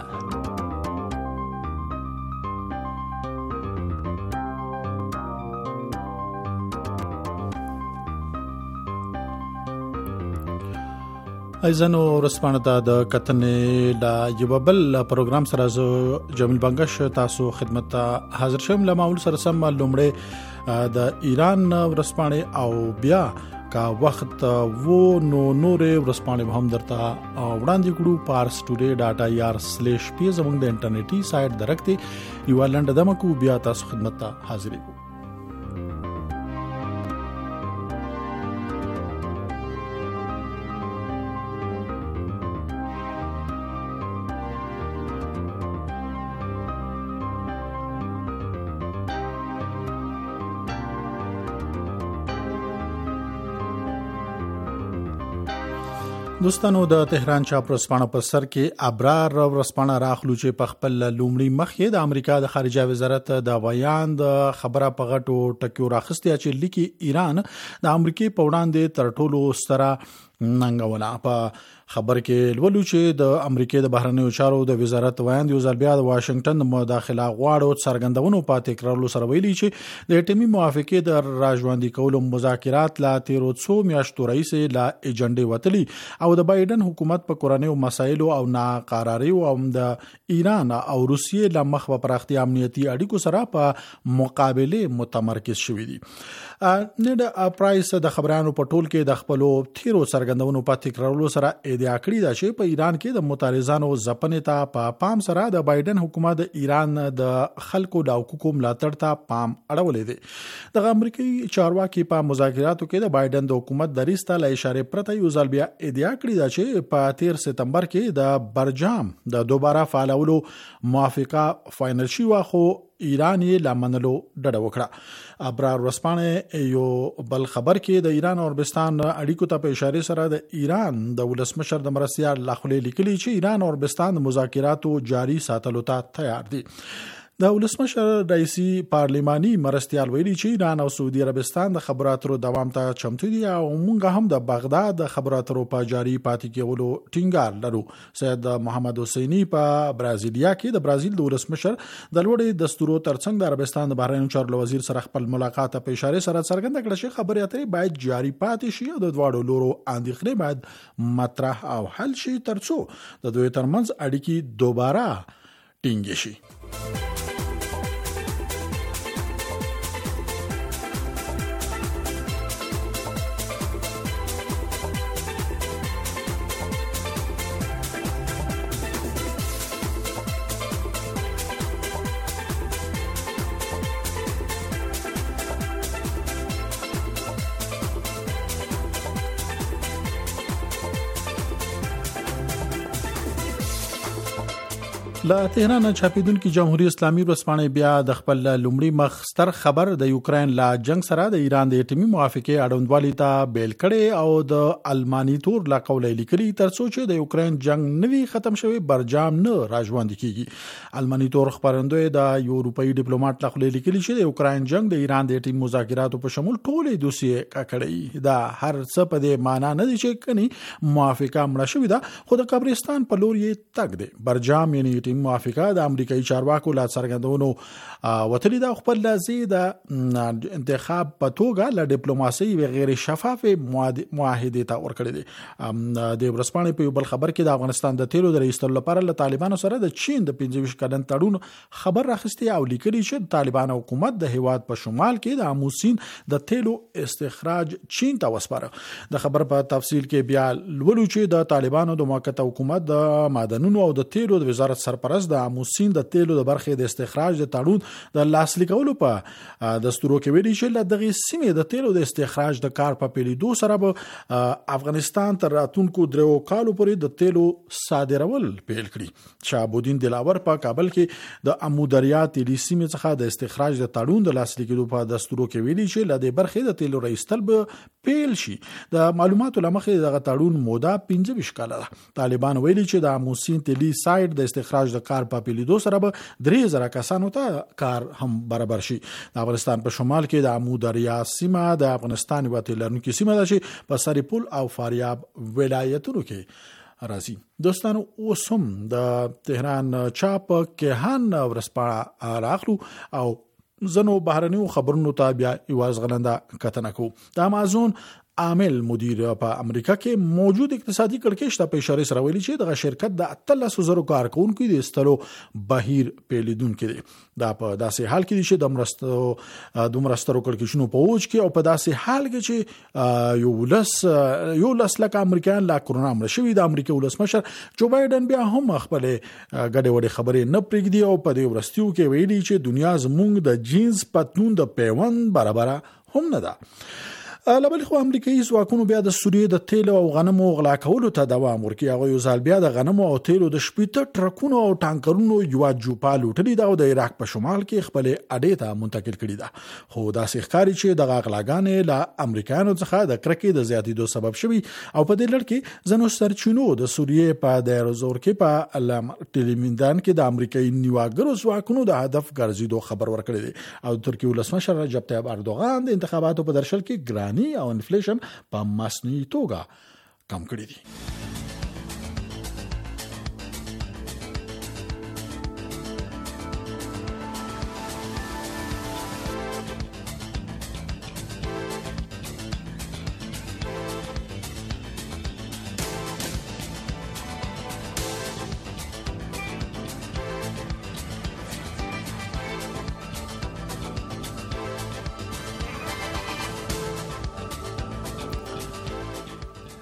ایزانو ورځپاڼو ته د کتنې لا یو بل پروګرام سره زه جمیل بنگش تاسو خدمت ته حاضر شوم. له معمول سره سم لومړی د ایران ورځپاڼې او بیا کا وخت وو نو نورې ورځپاڼې هم درته وړاندې کړو. پارس ټوډے ډاټ آی آر سلیش پی زموږ د انټرنیټي سایت درکته یو لنډه دمه کو بیا تاسو خدمت ته حاضر یو. دوستانو د تهران چاپ ورځپاڼه په سر کې ابرار ورځپاڼه راخلو چې په خپل لومړی مخ د امریکا د خارجه وزارت د بیان د خبره په غټو ټکیو راخستیا چې لیکي ایران د امریکای په وړاندې تر ټولو ستره ننګونه. په خبر کې لولو چې د امریکای د بهرنیو چارو د وزارت وایند یو ځل بیا د واشنگټن د مداخله غواړو څرګندونو په تکرارولو سره ویلي چې د اټومي موافقه د راژوندي کولو مذاکرات لا تیرو څو میاشتو رئیس لا ایجنډي وتلی او د بایدن حکومت په کورنیو مسایلو او ناقراری او د ایران او روسیې له مخ په پراختیا امنیتي اړیکو سره په مقابله متمرکز شوې دي. نډ پرایس د خبرانو په ټول کې د خپلو تیرو څرګندونو په تکرارولو سره ادعا کړې ده چې په ایران کې د متارزانو ځپنې ته په پام سره د بایدن حکومت د ایران د خلکو د حقوقو ملاتړ ته پام اړولې دي. د امریکایي چارواکي په مذاکراتو کې د بایدن د حکومت د ریسته له اشاره پرته یو ځل بیا ادعا کړې ده چې په تیر سپتمبر کې د برجام د دوباره فعالولو موافقه فاینل شي واخو ایران یې لمنلو ډډه وکړه. ابرار ورسپانه یو بل خبر کې د ایران او عربستان اړیکو ته په اشاره سره د ایران د ولسمشر د مرستیال لخلې لیکلي چې ایران او عربستان د مذاکراتو جاري ساتلو ته تیار دي. د ولسمشر رئیسي پارلماني مرستیال ویلي چې ایران او سعودي عربستان د خبرو اترو دوام ته چمتو دي او موږ هم د بغداد د خبرو اترو په جاري پاتې کېولو ټینګار لرو. سید محمد حسیني په برازیلیا کې د برازیل د ولسمشر د لوړې دستورو ترڅنګ د عربستان د بهرنیو چارو وزیر سره خپل ملاقات په اشاره سره څرګنده کړه چې خبرې اترې باید جاري پاتې شي او د دواړو لورو اندېښنې باید مطرح او حل شي ترڅو د دوی ترمنځ اړیکې دوباره ټینګې شي. له تهران چاپیدونکو جمهوریت اسلامي ورځپاڼې بیا د خپل لومړي مخستر خبر د یوکرين لا جنگ سره د ایران د اټومي موافقه اړوندوالي ته بیل کړي او د الماني تور لا قولې لیکلي ترڅو چې د یوکرين جنگ نوي ختم شوی برجام نه راځوند کیږي. الماني تور خبرندوی د یورپی ډیپلوماټ لا قولې لیکلي چې د یوکرين جنگ د ایران د اټومي مذاکراتو په شمول ټولې دوسیې کړي دا هر څه په دې معنی نه دي چې کني موافقه مړه شوې ده خو د قبرستان په لور یې تګ دی. برجام یعنی موافقه د امریکایي چارواکو لا څرګندونو وتلی دا خپل لازم د انتخاب په توګه ل ډیپلوماسي و غیر شفاف معاهده ته ورکړي دي. د ورسپانې په بل خبر کې د افغانستان د تیلو د رئیستلو لپاره له طالبانو سره د چین د پنځه ویشت کلن تړون خبر راخستی او لیکلي چې طالبان حکومت د هیواد په شمال کې د اموسین د تیلو استخراج چین ته وسپاره. د خبر په تفصیل کې بیا لولو چې د طالبانو د موقته حکومت د معدنونو او د تیلو د وزارت سرپرست د اموسین د تیلو د برخې د استخراج د تړون د لاسلیکولو په دستورو کې ویلي چې ل دغه سیمې د تیلو د استخراج د کار په پیلېدو سره به افغانستان تر راتونکو درو کالو پورې د تیلو صادرول پیل کړي. شهابالدین دلاور په کابل کې د امو دریا تیلي سیمې څخه د استخراج د تړون د لاسلیکولو په دستورو کې ویلي چې ل دې برخې د تیلو رئیستل به پیل شي. د معلوماتو لمخې دغه تړون موده پنځه ویشت کاله ده. طالبان ویلي چې د اموسین تیلي سایت د استخراج د کار په پیلېدو سره به درې زره کسانو ته کار هم برابر شي. د افغانستان په شمال کې د امو دریا سیمه د افغانستان یو تلرونکو سیمه ده چې په سریپول او فاریاب ولایتونو کې راځي. دوستانو اوس هم د تهران چاپ کهان ورسپاړه راغلو او زنو بهرنیو خبرونو ته بیا یواز غلنده کتنه کو. د امازون عامل مدیر په امریکا کې موجود اقتصادي کړکېچ ته په اشاره سره ویلي چې دغه شرکت د اتلس زرو کارکونکو د استلو بهیر پیلیدونکو دی. دا په داسې حال کې چې د مرستو د مرستو کړکېچونو په اوج کې او په داسې حال کې چې یو لس یو لس لک امریکایان لا کرونا مړ شوی د امریکا ولسمشر جو بایدن بیا هم خپل غډې وډې خبرې نه پرېږدي او په دې ورستیو کې ویلي چې دنیا زموږ د جینز پتلون د پیوند برابر هم نه ده. لبل خو امریکایي ځواکونو بیا د سوریې د تیلو او غنمو غلا کولو ته دوام ورکړي. هغه یو ځل بیا د غنمو او تیلو د شپېته ټرکونو او ټانکرونو یو جوپا لوټلي دا او د عراق په شمال کې خپل اډې ته منتقل کړي ده. خو داسې ښکاري چې د غلاګانې له امریکایانو څخه د کرکې د زیاتېدو سبب شوي او په دې لړ کې ځنو سرچینو د سوریې په دایره زور کې په ټلمیندان کې د امریکایي نیواګرو ځواکونو د هدف ګرځېدو خبر ورکړي دي او ترکیه ولسمشر رجب طیب اردوغان د انتخاباتو په درشل کې ګران او انفلیشن په مصنوعي توګه کم کړی دي.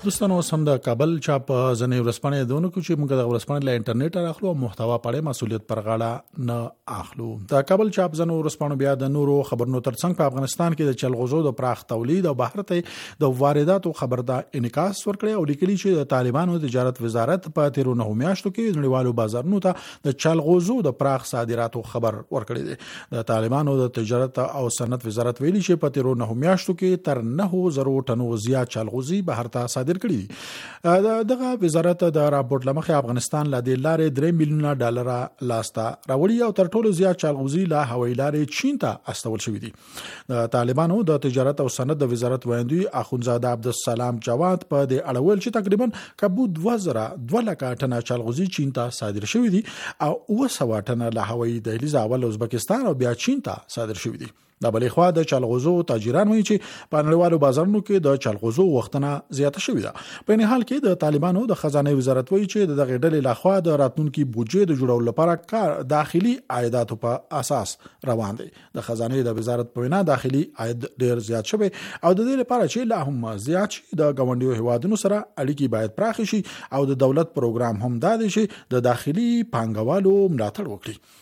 دوستانو سم د کابل چاپ ځنې ورسپانې دونو کو چې موږ د ورسپانې له انټرنیټ راخلو او محتوا پړې مسولیت پر غاړه نه اخلو. د کابل چاپ ځنو ورسپانو بیا د نورو خبرونو ترڅنګ په افغانستان کې د چلغوزو د پراخ تولید او بهر ته د وارداتو خبردار انعکاس ورکړي او لیکلي چې د طالبانو د تجارت وزارت په تیرو نه میاشتو کې نړیوالو بازارونو ته د چلغوزو د پراخ صادراتو خبر ورکړي دي. د طالبانو د تجارت او صنعت وزارت ویلي چې په تیرو نه میاشتو کې تر نه زرو ټنو زیات چلغوزي بهر ته صادر کړی. دغه وزارت د راپورټ لمخې افغانستان له د لارې درې میلیونه ډالر لاسته راوړي او تر ټولو زیات چلغوزي له هوایي لارې چین ته استول شوی دي. د طالبانو د تجارت او صنعت د وزارت وایندوی اخونزاده عبدالسلام جواد په د اړول چې تقریبا کبو دوه زره دوه لک ټنه چلغوزي چین ته صادر شوی دي او اوه سوه ټنه له هوایي دهلیز اول ازبکستان او بیا چین ته صادر شوی دي. د بلې خوا د چلغوزو تاجران وایي چې په نړیوالو بازارونو کې د چلغوزو وختونه زیاته شوې ده. په این حال کې د طالبانو د خزانه وزارت وایي چې د دغه ډلې لخوا د راتلونکي بودجې د جوړولو لپاره کار داخلي عایداتو په اساس روان دي. د خزانه د وزارت په وینا داخلي عاید ډیر زیات شوی او د دې لپاره چې لا هم زیات شي د ګاونډیو هیوادونو سره اړیکې باید پراخ شي او د دولت پروګرام هم دا دی چې د داخلي پانګوالو ملاتړ وکړي.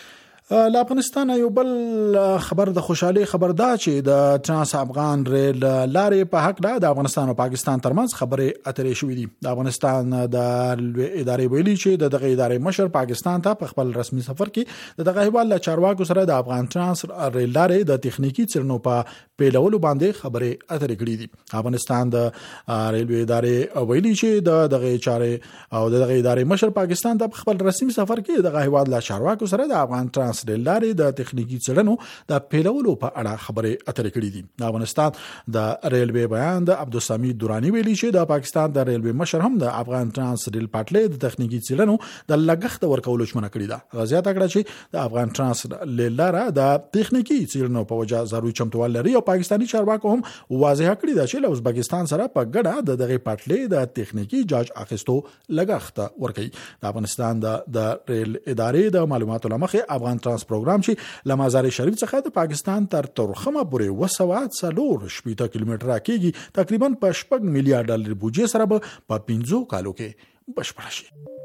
له افغانستان یو بل خبر د خوشحالي خبر دا چې د ترانس افغان ریل لارې په حق د افغانستان او پاکستان ترمنځ خبرې اترې شوې دي. د افغانستان د ادارې ویلي چې د دغه ادارې مشر پاکستان ته په خپل رسمي سفر کې دغه هیواد له چارواکو سره د افغان ترانس ریل لارې د تخنیکی څېړنو په پیلولو باندې خبرې اترې کړې دي. افغانستان د ریلوې ادارې ویلي چې د دغه چارې او دغه ادارې مشر پاکستان ته په خپل رسمي سفر کې دغه هیواد له چارواکو سره د افغان ترانس ریل لارې د تخنیکی څېړنو د پیلولو په اړه خبرې اترې کړې دي. د افغانستان د ریلوې بیان د عبدالسمیع دورانی ویلي چې د پاکستان د ریلوې مشر هم د افغان ترانس ریل پټلۍ د تخنیکی څېړنو د لګښت ورکولو ژمنه کړې ده. غزیات کړه چې د افغان ترانس ریل لاره د تخنیکی څېړنو په وجه ضروري چمتووال لري او پاکستاني چارواکو هم واضح کړی ده چې له ازبکستان سره په ګډه د دغه پټلۍ د تخنیکی جاج اخیستو لګښت ورکړي. د افغانستان د ریل ادارې د معلوماتو لمخې افغان ترانس پروګرام چې له مزار شریف څخه د پاکستان تر ترخمه پورې وسوات څلور شپږ کیلومتره کېږي تقریبا په شپږ میلیارډ ډالر بودجې سره به په پنځو کالو کې بشپړ شي.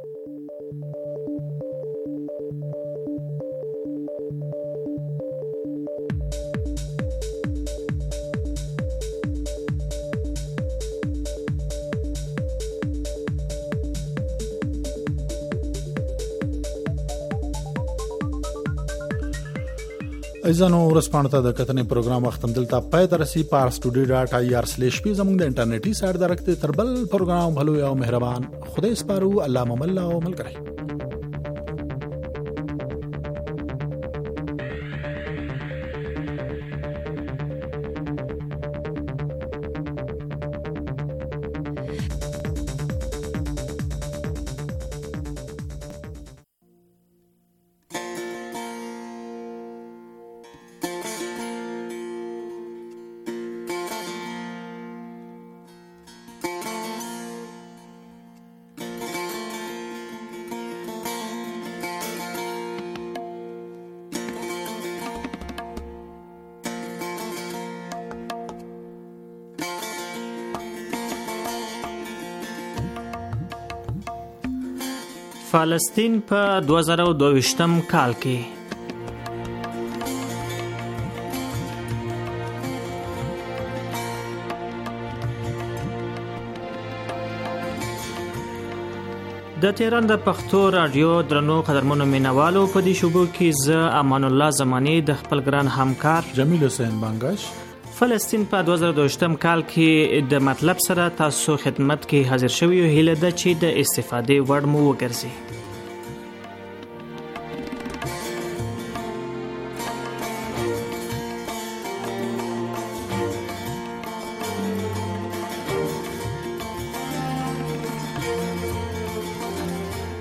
ایزانو ورسپانه ته د کتنې پروګرام وختم دلته پای درسي پار سټوډیو ډاټ آی آر سلیش پی زموږ د انټرنیټي سایت درکته تربل پروګرام بھلو او مهربان خدای سپارو الله ممل او ملګری. فلسطین په دوه زره دوه ویشتم کال کې د تهران د پښتو رادیو درنو قدرمنو مینوالو په دې شوبو کې زه امان الله زمانی د خپل ګران همکار جمیل حسین بنگش فلسطین په دوه زره دوه ویشتم کال کې د مطلب سره تاسو خدمت کې حاضر شوی او هیله ده چې د استفادې وړ مو وګرځي.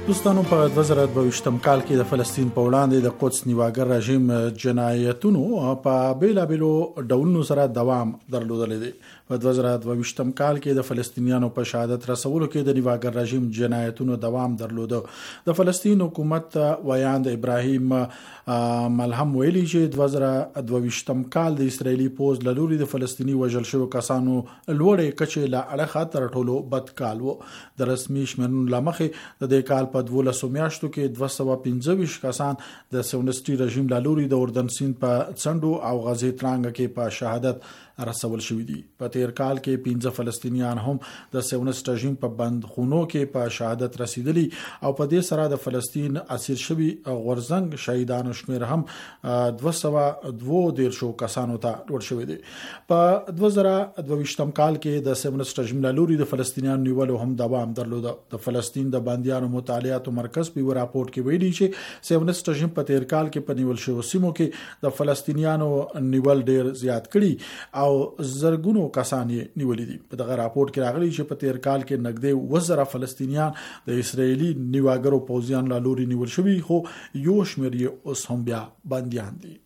دوستانو په دوه زره دوه ویشتم کال کې د فلسطین په وړاندې د قدس نیواګر رژیم جنایتونو په بیلابېلو ډولونو سره دوام درلودلی دی. په دوه زره دوه ویشتم کال کې د فلسطینیانو په شهادت رسولو کې د نیواګر رژیم جنایتونو دوام درلوده. د فلسطین حکومت ویاند ابراهیم ملهم ویلي چې دوه زره دوه ویشتم کال د اسرایلی پوز له لوري د فلسطیني وژل شوو کسانو لوړې کچې له اړخه تر ټولو بد کال و. د رسمي شمېرنو له مخې د دې کال په دولسو میاشتو کې دوه سوه پنځه ویشت کسان د سیونستي رژیم له لوري د اردن سیند په څنډو او غزې ترانګه کې په شهادت رسول شوی دي. په تیر کال کې پنځه فلسطینیان هم د سیونست رژیم په بندخونو کې په شهادت رسیدلی او په دې سره د فلسطین اسیر شوی غورزنګ شهیدانو شمیر هم دوه سوه دوه دیرشو کسانو ته ورسول شوی دی. په دوه زره دوه ویشتم کال کې د سیونست رژیم له لوري د فلسطینیانو نیولو هم دوام درلود. د فلسطین د بنديانو مطالعاتو مرکز په راپورټ کې ویلي چې سیونست رژیم په تیر کال کې په نیول شوی سیمو کې د فلسطینیانو نیول ډیر زیات کړي او زرګونو کسان یې نیولې دي. په دغه راپورټ کې راغلي چې په تیر کال کې نږدې وزره فلسطینیان د اسرایلی نیواګرو پوځیان له لوري نیول شوي خو یو شمېر یې اوس هم بیا بنديان دي.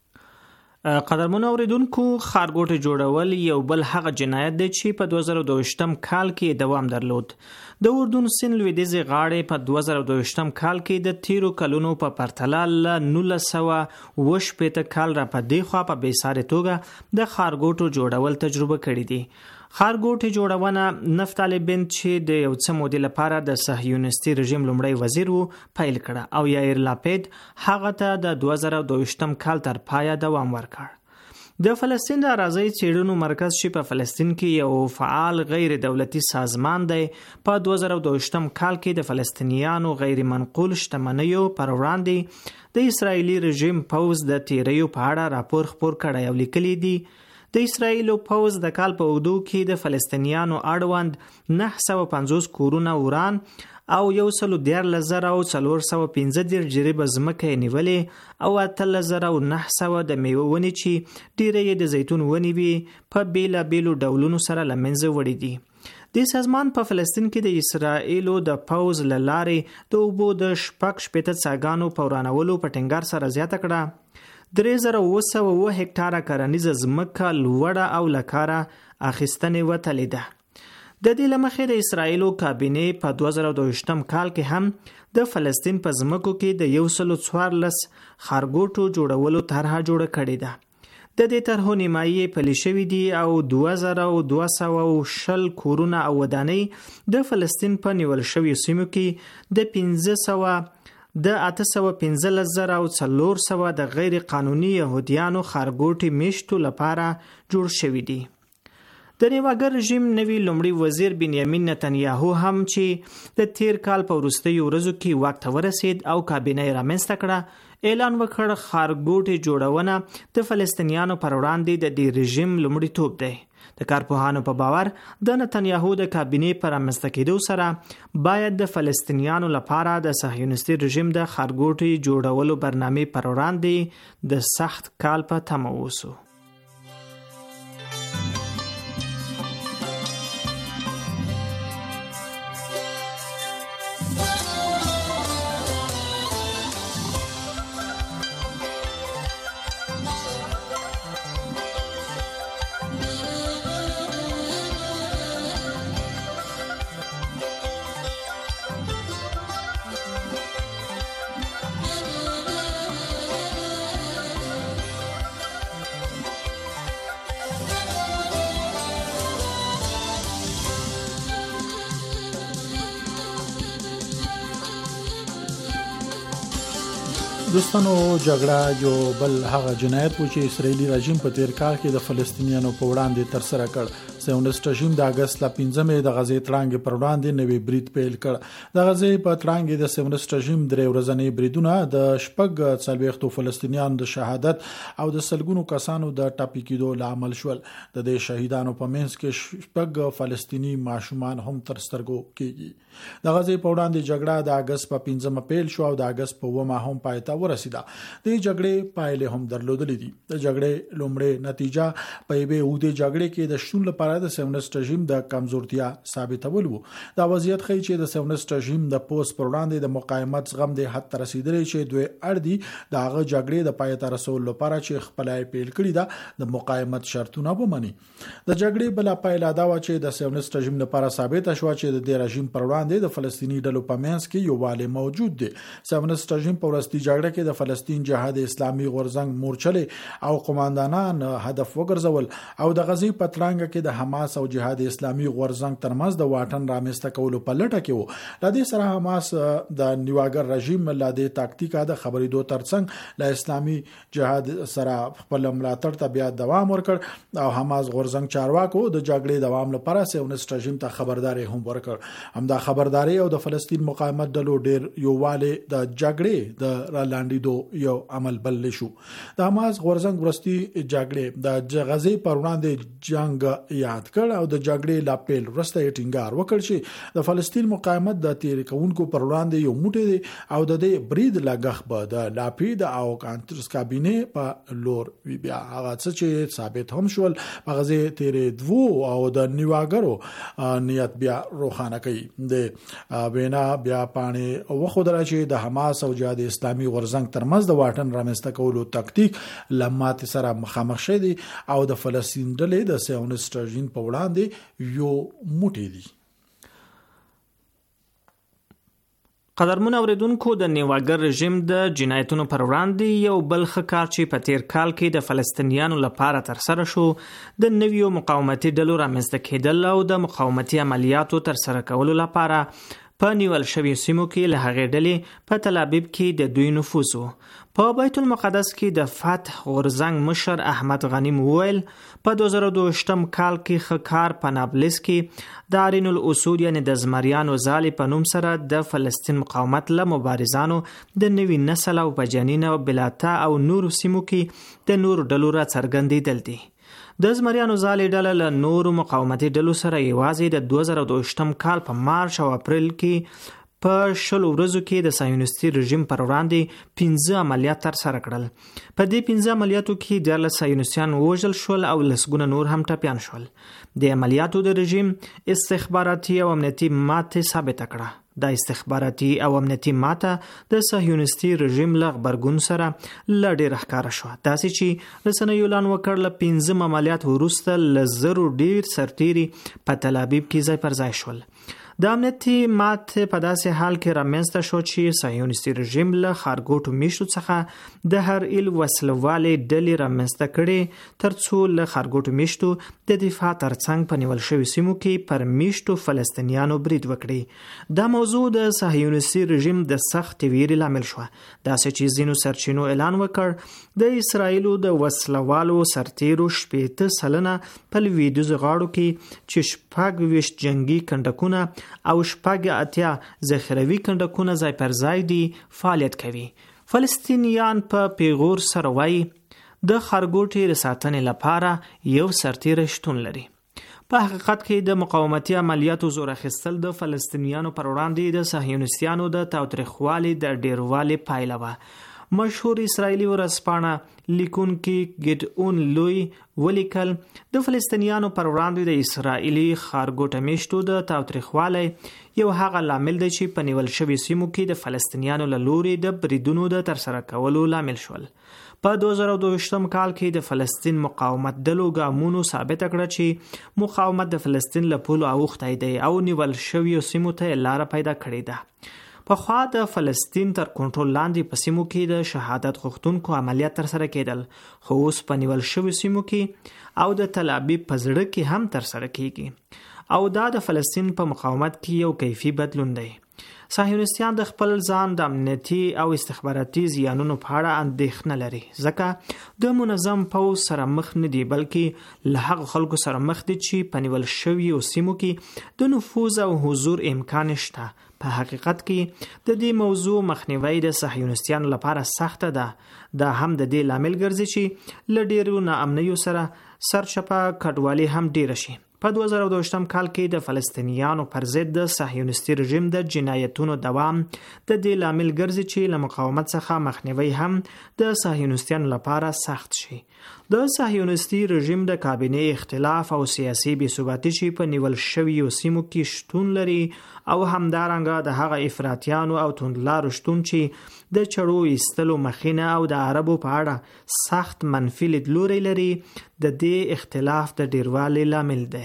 قدرمن اوریدونکو، ښارګوټي جوړول یو بل هغه جنایت دی چې په دوه زره دوه ویشتم کال کې دوام درلود. د اردن سیند لویدیځې غاړې په دوه زره دوه ویشتم کال کې د تیرو کلونو په پرتله له نولس سوه اوه شپېته کال را په دې خوا په بېسارې توګه د ښارګوټو جوړول تجربه کړي دي. ښارګوټي جوړونه نفتالي بنت چې د یو څه مودې لپاره د صهیونستي رژیم لومړی وزیر وو پیل کړه او یایر لاپید هغه ته د دوه زره دوه ویشتم کال تر پایه دوام ورکړ. د فلسطین د اراضي څېړنو مرکز چې په فلسطین کې یو فعال غیر دولتي سازمان دی په دوه زره دوه ویشتم کال کې د فلسطینیانو غیر منقول شتمنیو پر وړاندې د اسرایلی رژیم پوز د تیریو په اړه راپور خپور کړی او لیکلی دی د اسرایل پوز د کال په اوږدو کې د فلسطینیانو اړوند نه سوه پنځوس کورونه وران او یو سلو دیارلس زره او څلور سوه پنځه دېرش جریبه ځمکه یې نیولې او اتلس زره او نه سوه د میوه ونې چې ډېرې یې د زیتون ونې وي په بېلابېلو ډولونو سره له منځه وړي دي. دې سازمان په فلسطین کې د اسرایلو د پوز له لارې د اوبو د شپږ شپېته څاګانو په ورانولو په ټینګار سره زیاته کړه. درې زره اوه سوه اوه هکټاره کرنیزه ځمکه لوړه او له کاره اخیستنې وتلې ده. د دې له مخې د اسرایلو کابینې په دوه زره دوه ویشتم کال کې هم د فلسطین په ځمکو کې د یو سلو څوارلس ښارګوټو جوړولو طرحه جوړه کړې ده. د دې طرحو نیمایي پلي شوي دي او دوه زره دوه سوه شل کورونه او ودانۍ د فلسطین په نیول شویو سیمو کې د پنځه سوه د اته سوه پنځلس زره او څلور سوه د غیر قانوني یهودیانو ښارګوټي میشتو لپاره جوړ شوي دي. د نیواګر رژیم نوی لومړي وزیر بنیامین نتنیاهو هم چې د تیر کال په وروستیو ورځو کې واک ته ورسید او کابینه یې رامنځته کړه اعلان وکړ ښارګوټي جوړونه د فلسطینیانو پر وړاندې د دې رژیم لومړیتوب دی. د کارپوهانو په باور د نتنیاهو د کابینې پر رامنځته کېدو سره باید د فلسطینیانو لپاره د صهیونستي رژیم د ښارګوټي جوړولو برنامې پر وړاندې د سخت کال په تمه اوسو. دوستانو، جګړه یو بل هغه جنایت و چې اسرایلی رژیم په تیر کال کې د فلسطینیانو په وړاندې ترسره کړ. سیونست رژیم د اگست ل پنځمې د غزې تړانګې پر وړاندې نوې برید پیل کړ. د غزې په تړانګې د سیونست رژیم درې ورځنۍ بریدونه د شپږ څلوېښتو فلسطینیانو د شهادت او د سلګونو کسانو د ټاپي کېدو لامل شول. د دې شهیدانو په منځ کې شپږ فلسطینی ماشومان هم تر سترګو کېږي. د غزې په وړاندې جګړه د اگست په پنځمه پیل شو او د اگست په اوومه هم پای ته ورسیده. د جګړې پایلې هم درلودلې دي. د جګړې لومړی نتیجه په یوې اوږدې جګړې کې د شتون لپاره لپاره د سیونست رژیم د کمزورتیا ثابتول وو. دا وضعیت ښیي چې د سیونست رژیم د پوس پر وړاندې د مقاومت زغم د حد ته رسیدلی چې دوی اړ دي د هغه جګړې د پای ته رسولو لپاره چې خپلای پیل کړی دا د مقاومت شرطونه ومني. د جګړې بل پایله دا و چې د سیونست رژیم لپاره ثابت شو چې د رژیم پر وړاندې د فلسطینی ډلو په منځ کې یو والی موجود دی. سیونست رژیم په ورستي جګړه کې د فلسطین جهاد اسلامي غورځنګ مورچلې او قوماندانان هدف وګرځول او د غزي په ترانګ کې د حماس او جهاد اسلامي غورځنګ ترمنځ د واټن رامنځته کولو په لټه کې وو. د دې سره حماس د نیواګر رژیم له دې تاکتیکا د خبرېدو ترڅنګ له اسلامي جهاد سره خپل ملاتړ ته بیا دوام ورکړ او حماس غورځنګ چارواکو د جګړې دوام لپاره سیونست رژیم ته خبرداري هم ورکړ. همدا خبرداري او د فلسطین مقاومت ډلو ډیر یوواله د جګړې د رالاندېدو یو عمل بل شو. د حماس غورځنګ ورستي جګړې د غزي پر وړاندې جنگ یاد کړ او د جګړې لا پیل ورسته ټینګار وکړ چې د فلسطین مقاومت د تیر کوونکو پر وړاندې یو موټی دی او د دې برید لګخ به د لاپید او کانترس کابینه په لور وی بیا هغه څه چې ثابت هم شول په غزي تیر دوو او د نیواګرو نیت بیا روښانه کړي. د وینا بیا پانی وخدل چې د حماس او جهاد اسلامي غورځنګ ترمنځ د واټن رامنځته کولو تکتیک لمات سره مخامخ شدي او د فلسطین ډلې د سیونست رژیم په وړاندې یو موټی دي. قدرمن اوریدونکو د نیواګر رژیم د جنایتونو پر وړاندې یو بل ښکار چې په تیر کال کې د فلسطینیانو لپاره تر سره شو د نویو مقاومتي ډلو رامنځته کېدل او د مقاومتي عملیاتو تر سره کولو لپاره په نیول شوی سیمو کې له هغې ډلې په تل ابیب کې د دوی نفوذ و. په بیت المقدس کې د فتح غورځنګ مشر احمد غنیم وویل په دوه زره دوه ویشتم کال کې ښه کار په نابلس کې د عرین الاسود یعنی د زمریانو ځالې په نوم سره د فلسطین مقاومت له مبارزانو د نوي نسل او بجنین او بلاتا او نورو سیمو کې د نورو ډلو را څرګندېدل دي. د زمریانو ځالې ډله له نورو مقاومتي ډلو سره یوازې د دوه زره دوه ویشتم کال په مارچ او اپریل کې په شلو ورځو کې د صهیونیستي رژیم پر وړاندې پنځه عملیات تر سره کړل. په دې پنځه عملیاتو کې دیارلس صهیونیستان ووژل شول او لسګونه نور هم ټپیان شول. د عملیاتو د رژیم استخباراتي او امنیتي ماتې ثابته کړه. د استخباراتي او امنیتي ماته د صهیونیستي رژیم له غبرګون سره لا ډېر ښکاره شو. داسې چې رسنیو اعلان وکړ له پنځم عملیات وروسته له زرو ډېر سرتیري په تل ابیب کې ځای پر ځای شول. د امنیتي ماتې په داسې حال کې رامنځته شو چې صهیونیستي رژیم له ښارګوټو میشتو څخه د هر ایل وسلوالې ډلې رامنځته کړي تر څو له ښارګوټو میشتو د دفاع ترڅنګ په نیول شوي سیمو کې پر میشتو فلسطینیانو برید وکړي. دا موضوع د صهیونیستي رژیم د سختې ویرې لامل شوه. داسې چې ځینو سرچینو اعلان وکړ د اسرائیلو د وسلوالو سرتیرو شپېته سلنه په لویدیځو غاړو کې چې شپږ ویشت جنگي کنډکونه او شپږ اتیا ذخیروي کنډکونه ځای پر ځای دي فعالیت کوي. فلسطینیان په پیغور سره وایي د ښارګوټي د ساتنې لپاره یو سرتیری شتون لري. په حقیقت کې د مقاومتي عملیاتو زور اخیستل د فلسطینیانو پر وړاندې د صهیونیستانو د تاوتریخوالي د ډیروالي پایله وه. مشهور اسرائیلي ورځپاڼه لیکونکي ګډون لوی ولیکل د فلسطینیانو پر وړاندې د اسرائیلي ښارګوټه میشتو د تاوتریخوالي یو هغه لامل دی چې په نیول شوي سیمو کې د فلسطینیانو له لوري د بریدونو د ترسره کولو لامل شول. په دوه زره دوه ویشتم کال کې د فلسطین مقاومت ډلو ګامونو ثابته کړه چې مقاومت د فلسطین له پولو اوښتی دی او نیول شویو سیمو ته لاره پیدا کړې ده. په خوا د فلسطین تر کنټرول لاندې په سیمو کې د شهادت غوښتونکو عملیات تر سره کېدل، خو اوس په نیول شوي سیمو کې او د تل ابیب په زړه کې هم تر سره کېږي او دا د فلسطین په مقاومت کې یو کیفي بدلون دی. صهیونیستان د خپل ځان د امنیتي او استخباراتي زیانونو په اړه اندېښنه لري، ځکه د منظم پوځ سره مخ نه دي بلکې له هغو خلکو سره مخ دي چې په نیول شویو سیمو کې د نفوذ او حضور امکان شته. په حقیقت کې د دې موضوع مخنیوي د صهیونیستانو لپاره سخته ده. دا هم د دې لامل ګرځي چې له ډېرو ناامنیو سره سرچپه کډوالي هم ډېره شي. په دوه زره دوه ویشتم کال کې د فلسطینیانو پر ضد د صهیونیستي رژیم د جنایتونو دوام د دې لامل ګرځي چې له مقاومت څخه مخنیوي هم د صهیونیستانو لپاره سخت شي. د صهیونیستي رژیم د کابینه اختلاف او سیاسي بېثباتي چې په نیول شویو سیمو کې شتون لري او همدارنګه د هغه افراطیانو او توندلارو شتون چې د چړو ایستلو مخینه او د عربو په اړه سخت منفي لیدلوری لري د دې اختلاف د ډیروالي لامل دی.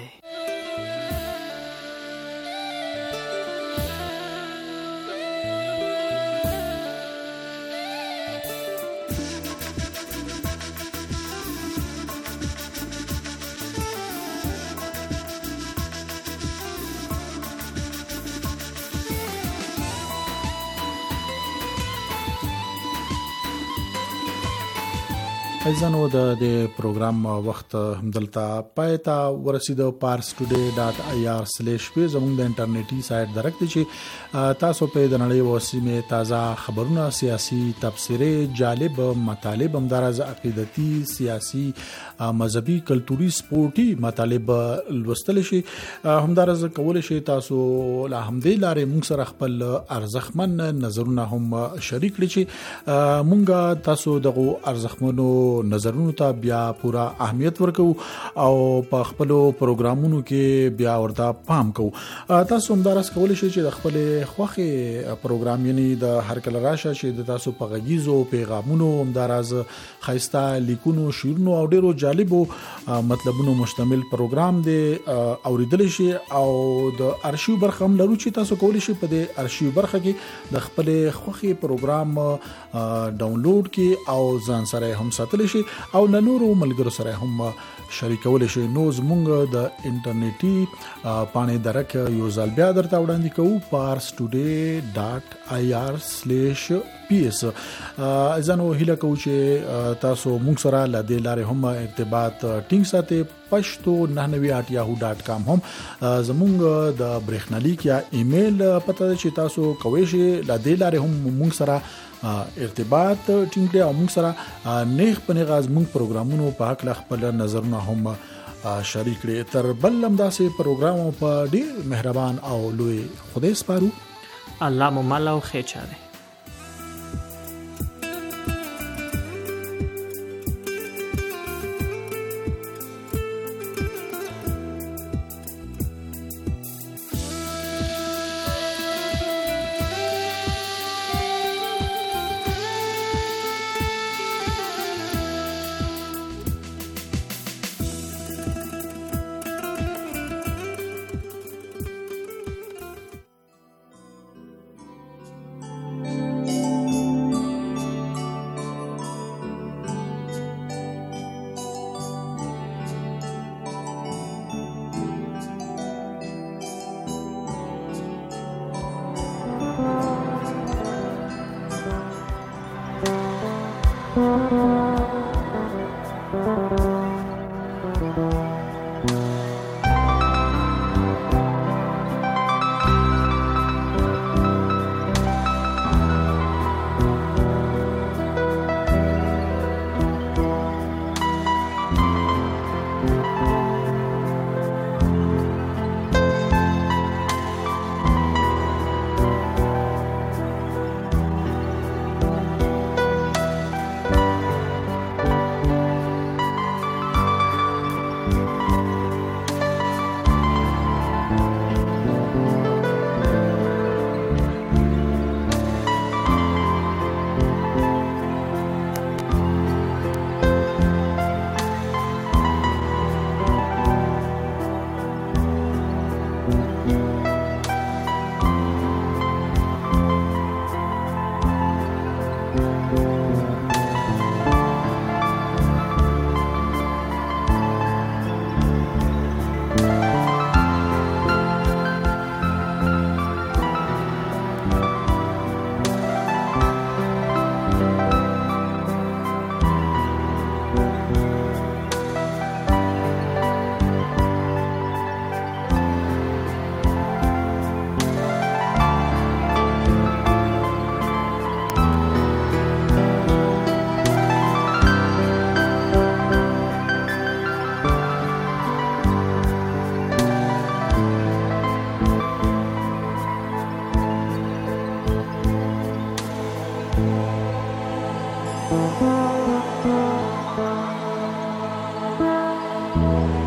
ایزانو د دې پروګرام وخت همدلته پای ته ورسیدو. پارس ټوډے ډاٹ آی آر سلیش پی زموږ د انټرنیټي سایت درک دي چې تاسو په د نړۍ او سیمې تازه خبرونه، سیاسي تبصرې، جالب مطالب، همدارز عقیدتي، سیاسي، مذهبي، کلتوري، سپورتي مطالب لوستل شي. همدارز کول شي تاسو له همدې لارې موږ سره خپل ارزښتمن نظرونه هم شریک کړئ چې موږ تاسو دغه ارزښتمنو نظرونو ته بیا پورا اهمیت ورکو او په خپل پروګرامونو کې بیا ورته پام کوو. تاسو هم دراس کول شي چې د خپل خوخه پروګرام یعنی د هر کله راشه چې د تاسو په غږیزو پیغامونو هم دراز خایسته لیکونو، شعرونو او ډیرو جالبو مطلبونو مشتمل پروګرام دی اوریدل شي او د ارشیو برخه هم لرو چې تاسو کول شي په د ارشیو برخه کې د خپل خوخه پروګرام ډاونلوډ کې او ځان سره هم ساتل شي او له نورو ملګرو سره هم شریکول شي. نو زمونږ د انټرنیټي پاڼې درک یو ځل بیا درته وړاندې کوو پارس ټوډے ډاٹ آی آر سلیش پی ایس. ځنو هیله کوو چې تاسو موږ سره له دې لارې هم ارتباط ټینګ ساتئ. پښتو نه نوي اټ یاهو ډاٹ کام هم زمونږ د برېښنالیک یا ایمیل پته چې تاسو کوئ شي له دې لارې هم موږ سره ارتباط ټینګ کړئ او موږ سره نیغ په نیغاز موږ پروګرامونو په حق له خپل نظرونه هم شریک کړئ. تر بل همداسې پروګرام په ډیر مهربان او لوی خدای سپارو. الله مو مل او خیر چاره. you.